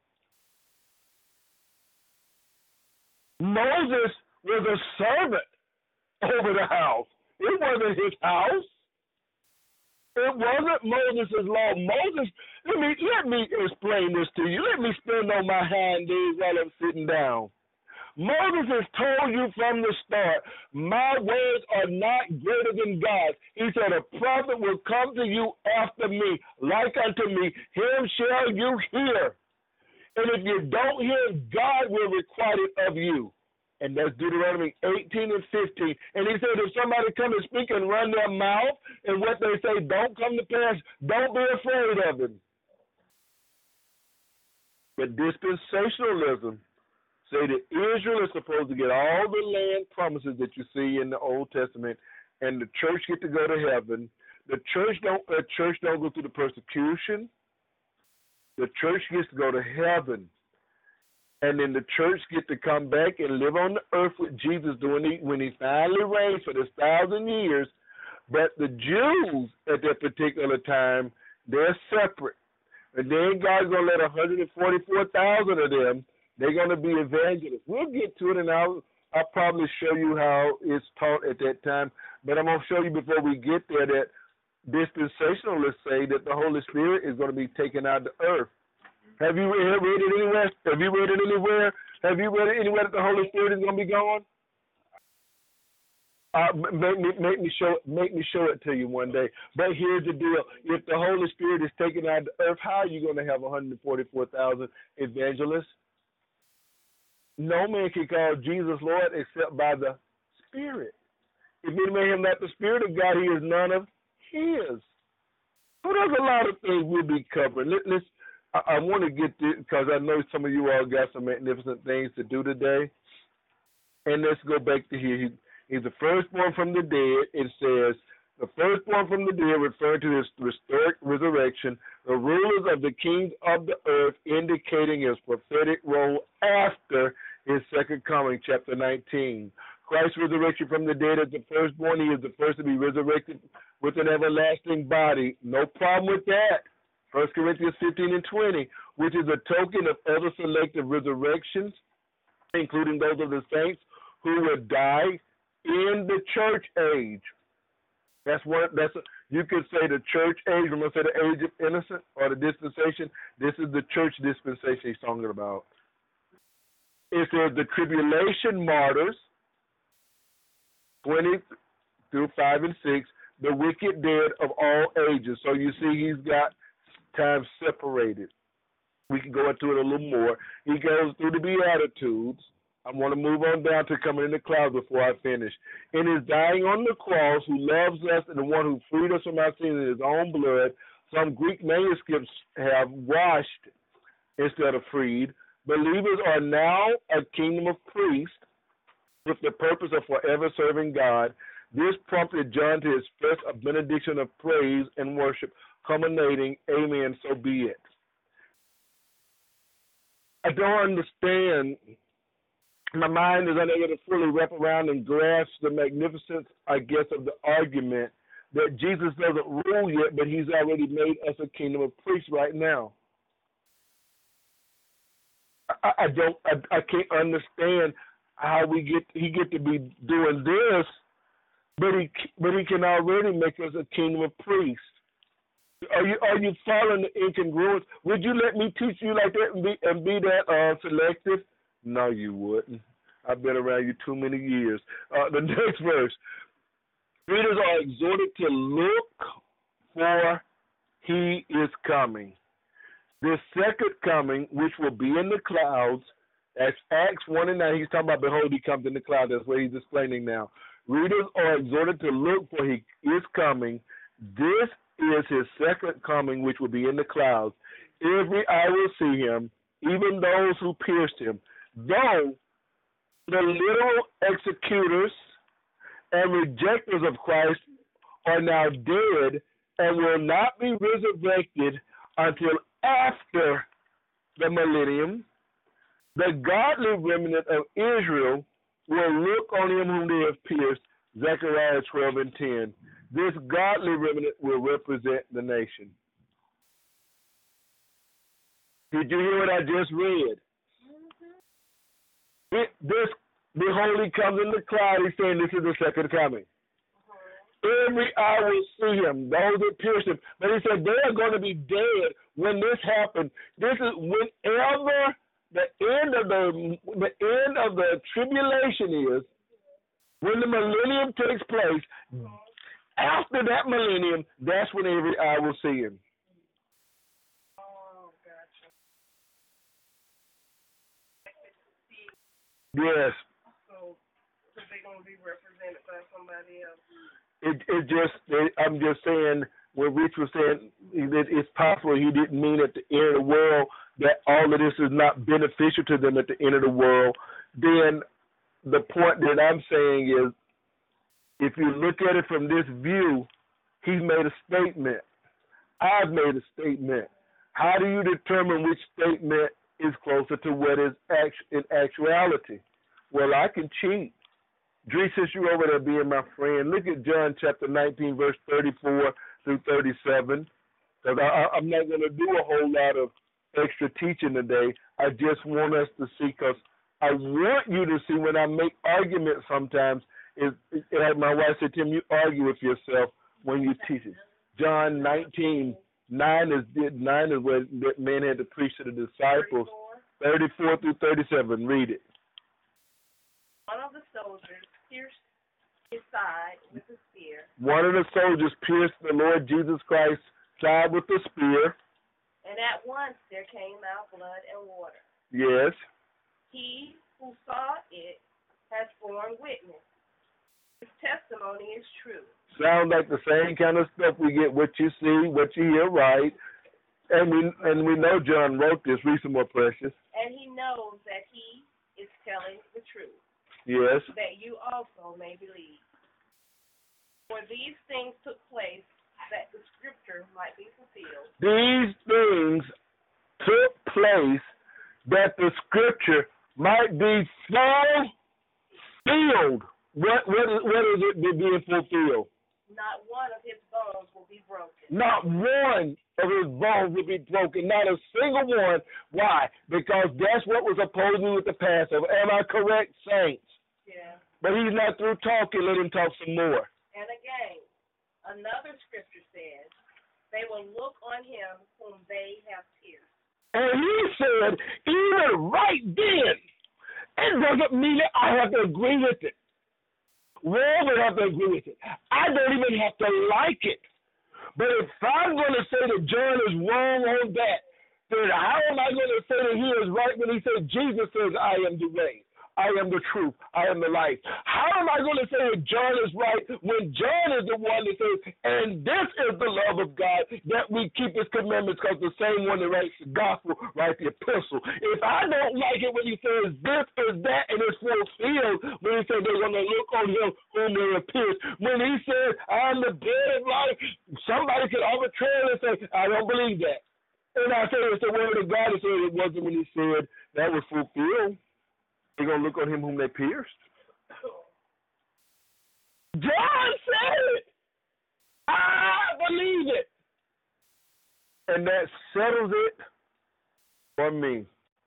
Moses was a servant over the house. It wasn't his house. It wasn't Moses' law. Moses, let me explain this to you. Let me stand on my hind days while I'm sitting down. Moses has told you from the start, my words are not greater than God's. He said, a prophet will come to you after me, like unto me. Him shall you hear. And if you don't hear, God will require it of you. And that's Deuteronomy 18 and 15. And he said, if somebody come and speak and run their mouth, and what they say don't come to pass, don't be afraid of him. But dispensationalism say that Israel is supposed to get all the land promises that you see in the Old Testament, and the church get to go to heaven. The church don't go through the persecution. The church gets to go to heaven. And then the church get to come back and live on the earth with Jesus when he finally reigns for this 1,000 years. But the Jews at that particular time, they're separate. And then God's going to let 144,000 of them, they're going to be evangelists. We'll get to it, and I'll probably show you how it's taught at that time. But I'm going to show you before we get there that dispensationalists say that the Holy Spirit is going to be taken out of the earth. Have you read it anywhere? Have you read it anywhere? Have you read it anywhere that the Holy Spirit is going to be gone? Make me show it to you one day. But here's the deal: if the Holy Spirit is taken out of the earth, how are you going to have 144,000 evangelists? No man can call Jesus Lord except by the Spirit. If any man have not the Spirit of God, he is none of his. So there's a lot of things we'll be covering. I want to get this because I know some of you all got some magnificent things to do today. And let's go back to here. He's the firstborn from the dead. It says, the firstborn from the dead, referring to his historic resurrection, the rulers of the kings of the earth, indicating his prophetic role after his second coming, chapter 19. Christ's resurrection from the dead as the firstborn. He is the first to be resurrected with an everlasting body. No problem with that. 1 Corinthians 15 and 20, which is a token of other selective resurrections, including those of the saints who would die in the church age. You could say the church age. I'm going to say the age of innocence or the dispensation. This is the church dispensation he's talking about. It says the tribulation martyrs, 20 through 5 and 6, the wicked dead of all ages. So you see he's got time separated. We can go into it a little more. He goes through the Beatitudes. I want to move on down to coming in the clouds before I finish. In his dying on the cross, who loves us and the one who freed us from our sins in his own blood, some Greek manuscripts have washed instead of freed. Believers are now a kingdom of priests with the purpose of forever serving God. This prompted John to express a benediction of praise and worship, culminating, Amen, so be it. I don't understand. My mind is unable to fully wrap around and grasp the magnificence, I guess, of the argument that Jesus doesn't rule yet, but he's already made us a kingdom of priests right now. I can't understand how he get to be doing this, but he can already make us a kingdom of priests. Are you following the incongruence? Would you let me teach you like that and be that selective? No, you wouldn't. I've been around you too many years. The next verse. Readers are exhorted to look for he is coming. The second coming, which will be in the clouds, as Acts 1:9, he's talking about, behold, he comes in the clouds. That's what he's explaining now. Readers are exhorted to look for he is coming. This is his second coming, which will be in the clouds. Every eye will see him, even those who pierced him. Though the literal executors and rejectors of Christ are now dead and will not be resurrected until after the millennium, the godly remnant of Israel will look on him whom they have pierced, Zechariah 12:10. This godly remnant will represent the nation. Did you hear what I just read? Behold, he comes in the cloud. He's saying this is the second coming. Every eye will see him, those that pierced him. But he said they are going to be dead when this happens. This is whenever the end of the tribulation is, when the millennium takes place. After that millennium, that's when every eye will see him. Oh, gotcha. Yes. So they're going to be represented by somebody else. I'm just saying, what Rich was saying, that it's possible he didn't mean at the end of the world that all of this is not beneficial to them at the end of the world. Then the point that I'm saying is, if you look at it from this view, he's made a statement. I've made a statement. How do you determine which statement is closer to what is in actuality? Well, I can cheat. Dre, since you're over there being my friend, look at John chapter 19, verse 34 through 37. Because I'm not going to do a whole lot of extra teaching today. I just want us to see, because I want you to see when I make arguments sometimes, like my wife said, Tim, you argue with yourself when you teach it. John 19, 9 is where that man had to preach to the disciples. 34 through 37, read it. One of the soldiers pierced his side with a spear. One of the soldiers pierced the Lord Jesus Christ's side with a spear. And at once there came out blood and water. Yes. He who saw it has borne witness. His testimony is true. Sounds like the same kind of stuff we get, what you see, what you hear, right? And we know John wrote this, read some more, Precious. And he knows that he is telling the truth. Yes. That you also may believe. For these things took place that the scripture might be fulfilled. These things took place that the scripture might be fulfilled. What is it being fulfilled? Not one of his bones will be broken. Not one of his bones will be broken. Not a single one. Why? Because that's what was opposing with the Passover. Am I correct, saints? Yeah. But he's not through talking. Let him talk some more. And again, another scripture says, they will look on him whom they have pierced. And he said, even right then, it doesn't mean that I have to agree with it. World would have to agree with it. I don't even have to like it. But if I'm going to say that John is wrong on that, then how am I going to say that he is right when he said Jesus says, I am the way, I am the truth, I am the life? How am I going to say that John is right when John is the one that says, and this is the love of God, that we keep his commandments, because the same one that writes the gospel writes the epistle. If I don't like it when he says this is that and it's fulfilled, when he says they're going to look on him whom they have pierced, when he says I'm the bread of life, somebody could arbitrarily say, I don't believe that. And I say it's the word of God. It said it wasn't when he said that was fulfilled. They're going to look on him whom they pierced. John said it. I believe it. And that settles it for me.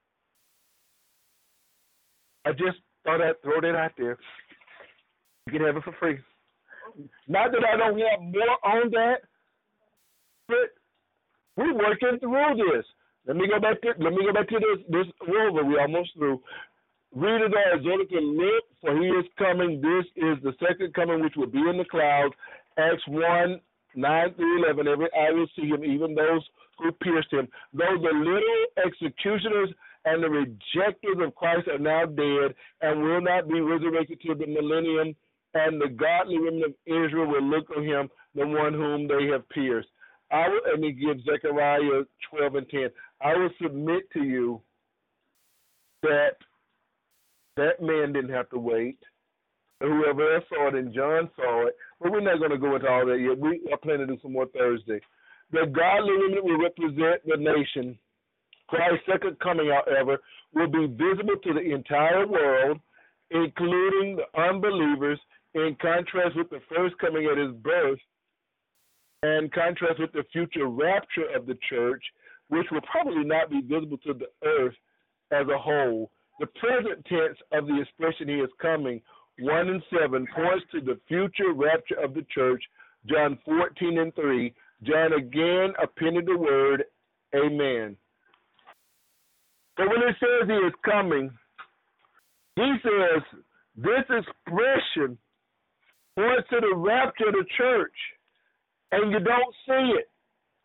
I just thought I'd throw that out there. You can have it for free. Not that I don't have more on that, but we're working through this. Let me go back to this rover. We're almost through. Readers are exhorted to look, for he is coming. This is the second coming, which will be in the clouds. Acts 1, 9 through 11. Every eye will see him, even those who pierced him. Though the little executioners and the rejectors of Christ are now dead and will not be resurrected till the millennium, and the godly women of Israel will look on him, the one whom they have pierced. And he gives Zechariah 12 and 10. I will submit to you that man didn't have to wait. Whoever else saw it, and John saw it. But we're not going to go into all that yet. We are planning to do some more Thursday. The godly women will represent the nation. Christ's second coming, however, will be visible to the entire world, including the unbelievers, in contrast with the first coming at his birth, and contrast with the future rapture of the church, which will probably not be visible to the earth as a whole. The present tense of the expression he is coming, 1 and 7, points to the future rapture of the church, John 14 and 3. John again appended the word, amen. So when it says he is coming, he says this expression points to the rapture of the church, and you don't see it.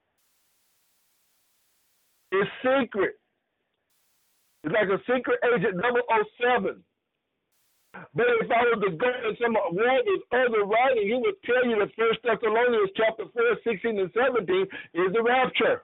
It's secret. It's like a secret agent 007. But if I was to go in some of Walter's other writing, he would tell you that 1 Thessalonians chapter 4, 16 and 17 is the rapture.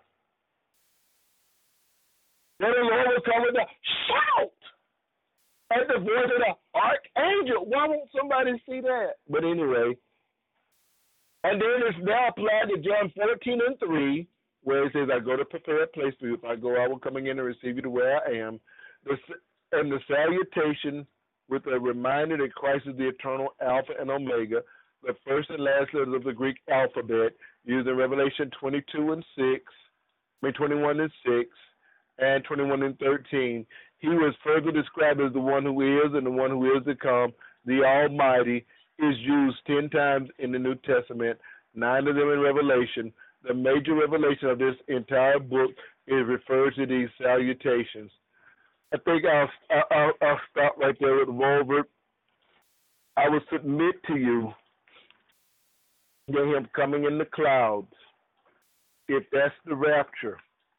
Then the Lord will come with a shout at the voice of the archangel. Why won't somebody see that? But anyway, and then it's now applied to John 14 and 3, where it says, I go to prepare a place for you. If I go, I will come again and receive you to where I am. And the salutation with a reminder that Christ is the eternal Alpha and Omega, the first and last letters of the Greek alphabet, used in Revelation 21 and 6, and 21 and 13. He was further described as the one who is and the one who is to come. The Almighty is used 10 times in the New Testament, 9 of them in Revelation. The major revelation of this entire book is referred to these salutations. I think I'll stop right there with Wolbert. I will submit to you that him coming in the clouds, if that's the rapture,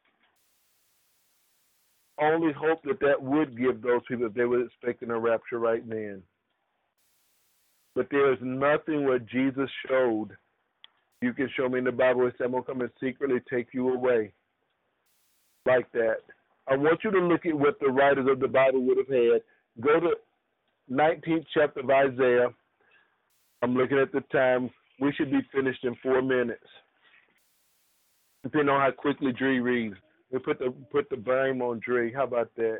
only hope that would give those people, if they were expecting a rapture right then. But there is nothing where Jesus showed, you can show me in the Bible where I'm going to come and secretly take you away like that. I want you to look at what the writers of the Bible would have had. Go to 19th chapter of Isaiah. I'm looking at the time. We should be finished in 4 minutes, depending on how quickly Dre reads. We put the blame on Dre. How about that?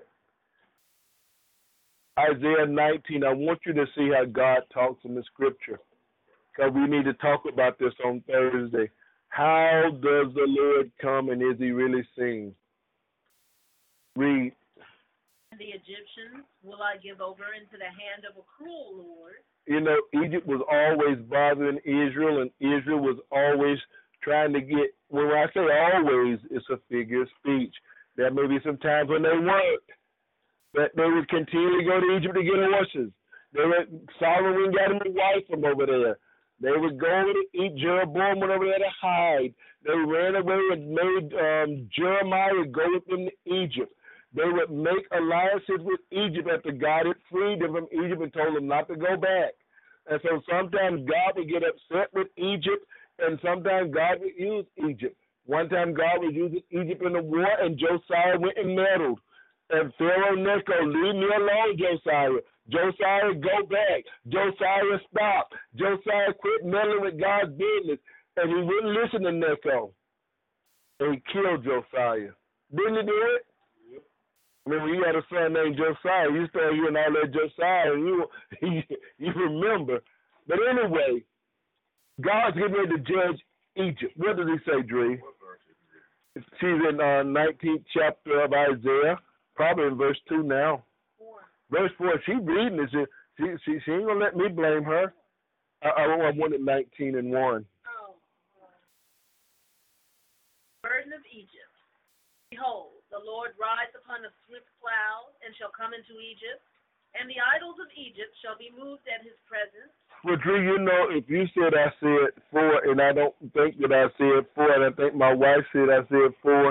Isaiah 19. I want you to see how God talks in the scripture, because we need to talk about this on Thursday. How does the Lord come, and is he really seen? Read. The Egyptians will I give over into the hand of a cruel Lord. You know, Egypt was always bothering Israel, and Israel was always trying to get, when I say always, it's a figure of speech. There may be some times when they weren't, but they would continually go to Egypt to get horses. Solomon got him a wife from over there. They would go over to eat. Jeroboam went over there to hide. They ran away and made Jeremiah go with them to Egypt. They would make alliances with Egypt after God had freed them from Egypt and told them not to go back. And so sometimes God would get upset with Egypt, and sometimes God would use Egypt. One time God was using Egypt in the war, and Josiah went and meddled. And Pharaoh Necho, leave me alone, Josiah. Josiah, go back. Josiah, stop. Josiah, quit meddling with God's business. And he wouldn't listen to Necho. And he killed Josiah. Didn't he do it? Yep. Remember, he had a son named Josiah. You started hearing all that Josiah, and you remember. But anyway, God's getting ready to judge Egypt. What does he say, Dre? She's in 19th chapter of Isaiah, probably in verse 2 now. 4. Verse 4, she's reading this. She ain't going to let me blame her. I wanted 19 and 1. Oh. Burden of Egypt. Behold, the Lord rides upon a swift cloud, and shall come into Egypt, and the idols of Egypt shall be moved at his presence. Well, Drew, you know, if you said I said 4, and I don't think that I said 4, and I think my wife said I said 4,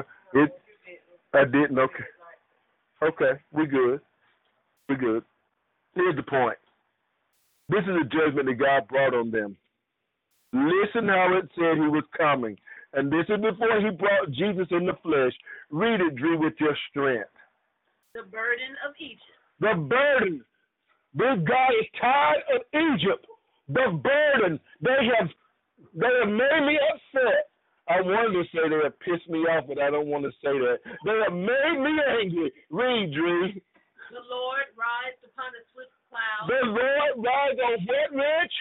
I didn't. Okay. Okay, we good. We good. Here's the point. This is a judgment that God brought on them. Listen how it said he was coming. And this is before he brought Jesus in the flesh. Read it, Drew, with your strength. The burden of Egypt. The burden. This God is tired of Egypt. The burden. They have made me upset. I wanted to say they have pissed me off, but I don't want to say that. They have made me angry. Read, Drew. The Lord rides upon a swift cloud. The Lord rides on what, Rich?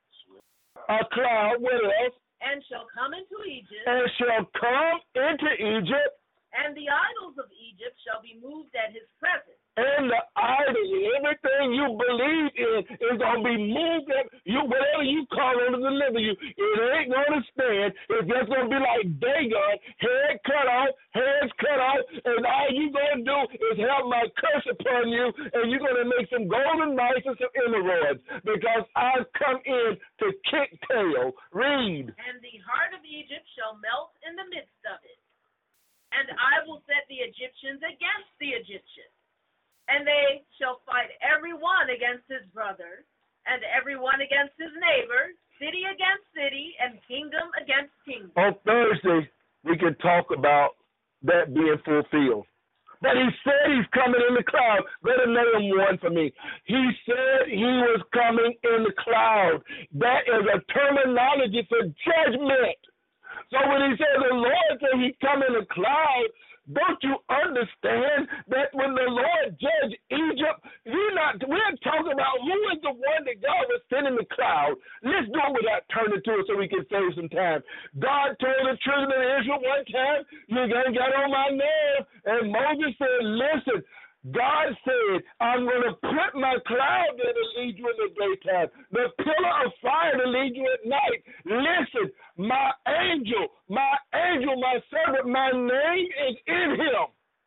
A cloud. What else? And shall come into Egypt. And shall come into Egypt. And the idols of Egypt shall be moved at his presence. And the idols, everything you believe in is going to be moved up. Whatever you call it to deliver you, it ain't going to stand. It's just going to be like Dagon, head cut off, hands cut off, and all you going to do is have my curse upon you, and you're going to make some golden knives and some emeralds, because I've come in to kick tail. Read. And the heart of Egypt shall melt in the midst of it. And I will set the Egyptians against the Egyptians. And they shall fight every one against his brother, and every one against his neighbor, city against city, and kingdom against kingdom. On Thursday, we can talk about that being fulfilled. But he said he's coming in the cloud. Go to Nahum 1 for me. He said he was coming in the cloud. That is a terminology for judgment. So when he said the Lord said he's coming in the cloud, don't you understand that when the Lord judged Egypt, we're talking about who is the one that God was sending the cloud. Let's do it without turning to it so we can save some time. God told the children of Israel one time, you're going to get on my nerve. And Moses said, listen, God said, I'm going to put my cloud there to lead you in the daytime, the pillar of fire to lead you at night. Listen, my angel, my servant, my name is in him.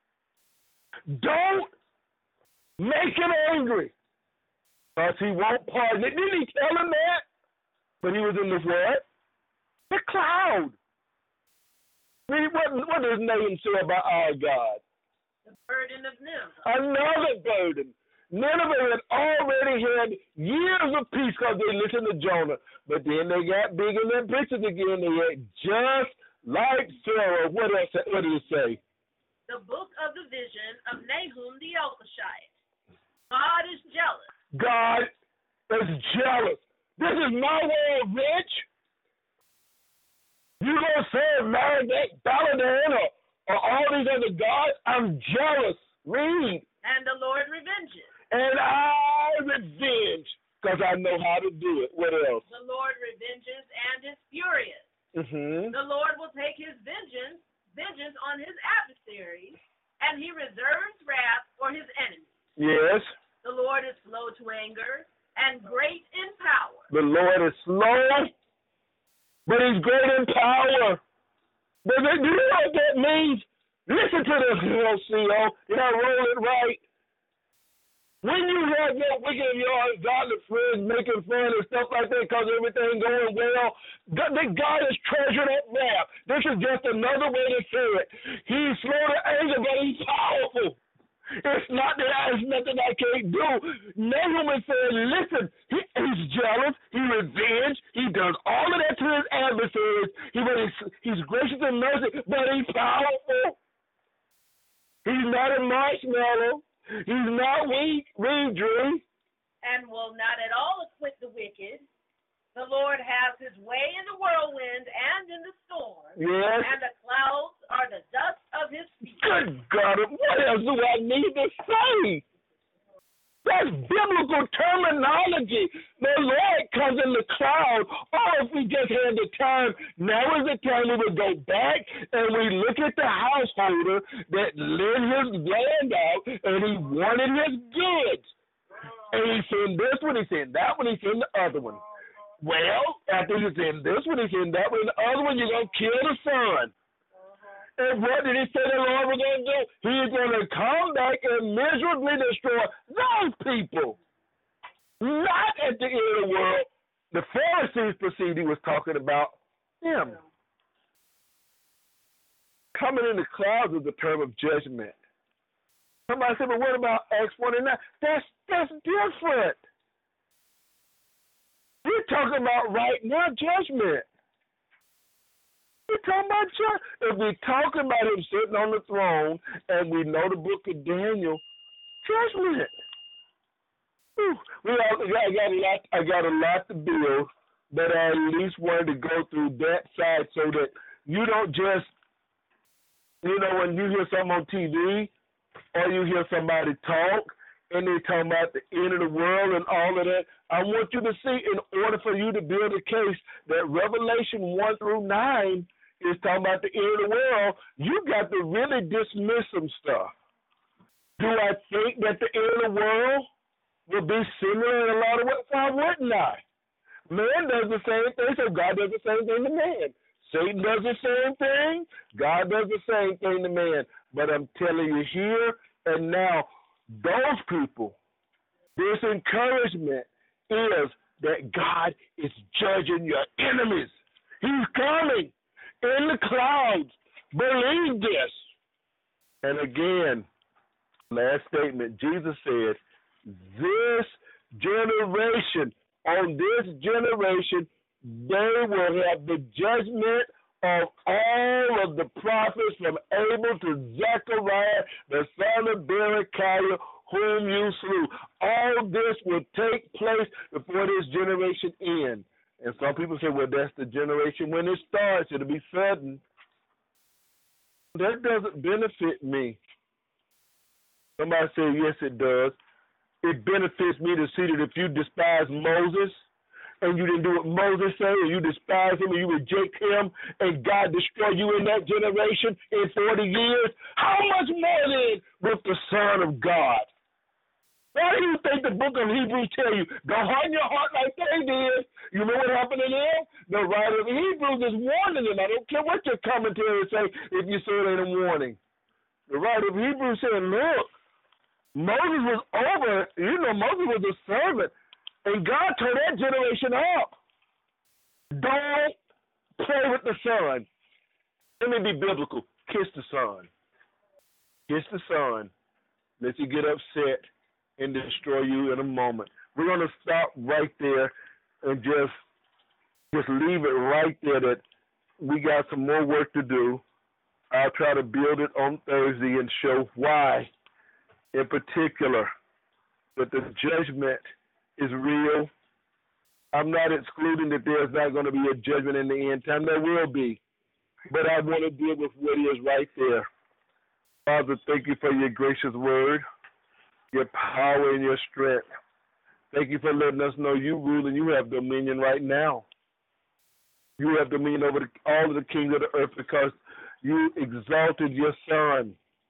Don't make him angry, because he won't pardon it. Didn't he tell him that? But he was in the what? The cloud. What does Nahum say about our God? The burden of Nineveh. Another burden. Nineveh had already had years of peace because they listened to Jonah. But then they got big in their britches again. They had just like Pharaoh. What else? What did it say? The book of the vision of Nahum the Elkoshite. God is jealous. God is jealous. This is my world, Rich. You gonna serve Merodach, Baladan, or all these other gods? I'm jealous. Read. And the Lord revenges. And I revenge, because I know how to do it. What else? The Lord revenges and is furious. Mm-hmm. The Lord will take his vengeance on his adversaries, and he reserves wrath for his enemies. Yes. The Lord is slow to anger and great in power. The Lord is slow, but he's great in power. Do you know what that means? Listen to this, CO. You know, roll it right. When you have your wicked, your ungodly friends making fun and stuff like that because everything going well, God is treasured up there. This is just another way to say it. He's slow to anger, but he's powerful. It's not that there's nothing I can't do. Naaman said, listen, he's jealous, he revenge, he does all of that to his adversaries. He's gracious and mercy, but he's powerful. He's not a marshmallow. He's not weak. Read, Drew. And will not at all acquit the wicked. The Lord has his way in the whirlwind and in the storm. Yes. And the clouds are the dust of his feet. Good God, what else do I need to say? That's biblical terminology. The Lord comes in the cloud. Oh, if we just had the time, now is the time we would go back and we look at the householder that lent his land out and he wanted his goods. And he sent this one, he sent that one, he sent the other one. Well, after he sent this one, he sent that one, and the other one, you're going to kill the son. And what did he say the Lord was going to do? He's going to come back and miserably destroy those people. Not at the end of the world. The Pharisees perceived he was talking about them. Coming in the clouds is the term of judgment. Somebody said, but what about Acts 1 and 9? That's different. We're talking about right now judgment. We're talking about judgment. If we're talking about him sitting on the throne and we know the book of Daniel, judgment. I got a lot to build, but I at least wanted to go through that side so that you don't just, when you hear something on TV or you hear somebody talk, and they talking about the end of the world and all of that. I want you to see, in order for you to build a case that Revelation 1 through 9 is talking about the end of the world, you got to really dismiss some stuff. Do I think that the end of the world will be similar in a lot of ways? Why wouldn't I? Man does the same thing, so God does the same thing to man. Satan does the same thing, God does the same thing to man. But I'm telling you here and now, those people, this encouragement is that God is judging your enemies. He's coming in the clouds. Believe this. And again, last statement, Jesus said, this generation, on this generation, they will have the judgment of all of the prophets from Abel to Zechariah, the son of Berechiah, whom you slew. All this will take place before this generation ends. And some people say, well, that's the generation when it starts. It'll be sudden. That doesn't benefit me. Somebody said, yes, it does. It benefits me to see that if you despise Moses, and you didn't do what Moses said, and you despise him, and you reject him, and God destroy you in that generation in 40 years, how much more then with the Son of God? Why do you think the book of Hebrews tell you, go harden your heart like they did? You know what happened to them? The writer of Hebrews is warning them. I don't care what your commentaries say if you say it ain't a warning. The writer of Hebrews said, look, Moses was over, Moses was a servant. And God turned that generation up. Don't play with the son. Let me be biblical. Kiss the son. Kiss the son. Let you get upset and destroy you in a moment. We're going to stop right there and just leave it right there that we got some more work to do. I'll try to build it on Thursday and show why, in particular, that the judgment is real. I'm not excluding that there's not going to be a judgment in the end time. There will be. But I want to deal with what is right there. Father, thank you for your gracious word, your power and your strength. Thank you for letting us know you rule and you have dominion right now. You have dominion over all of the kings of the earth because you exalted your son.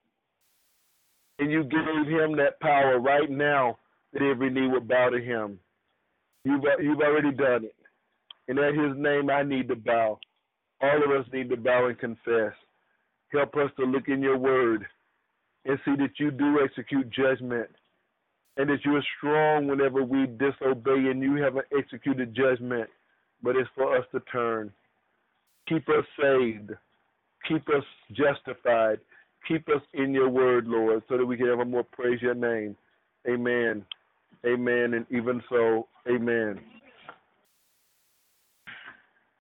And you gave him that power right now that every knee will bow to him. You've already done it. And at his name I need to bow. All of us need to bow and confess. Help us to look in your word and see that you do execute judgment and that you are strong whenever we disobey and you haven't executed judgment, but it's for us to turn. Keep us saved. Keep us justified. Keep us in your word, Lord, so that we can ever more praise your name. Amen. Amen, and even so, amen.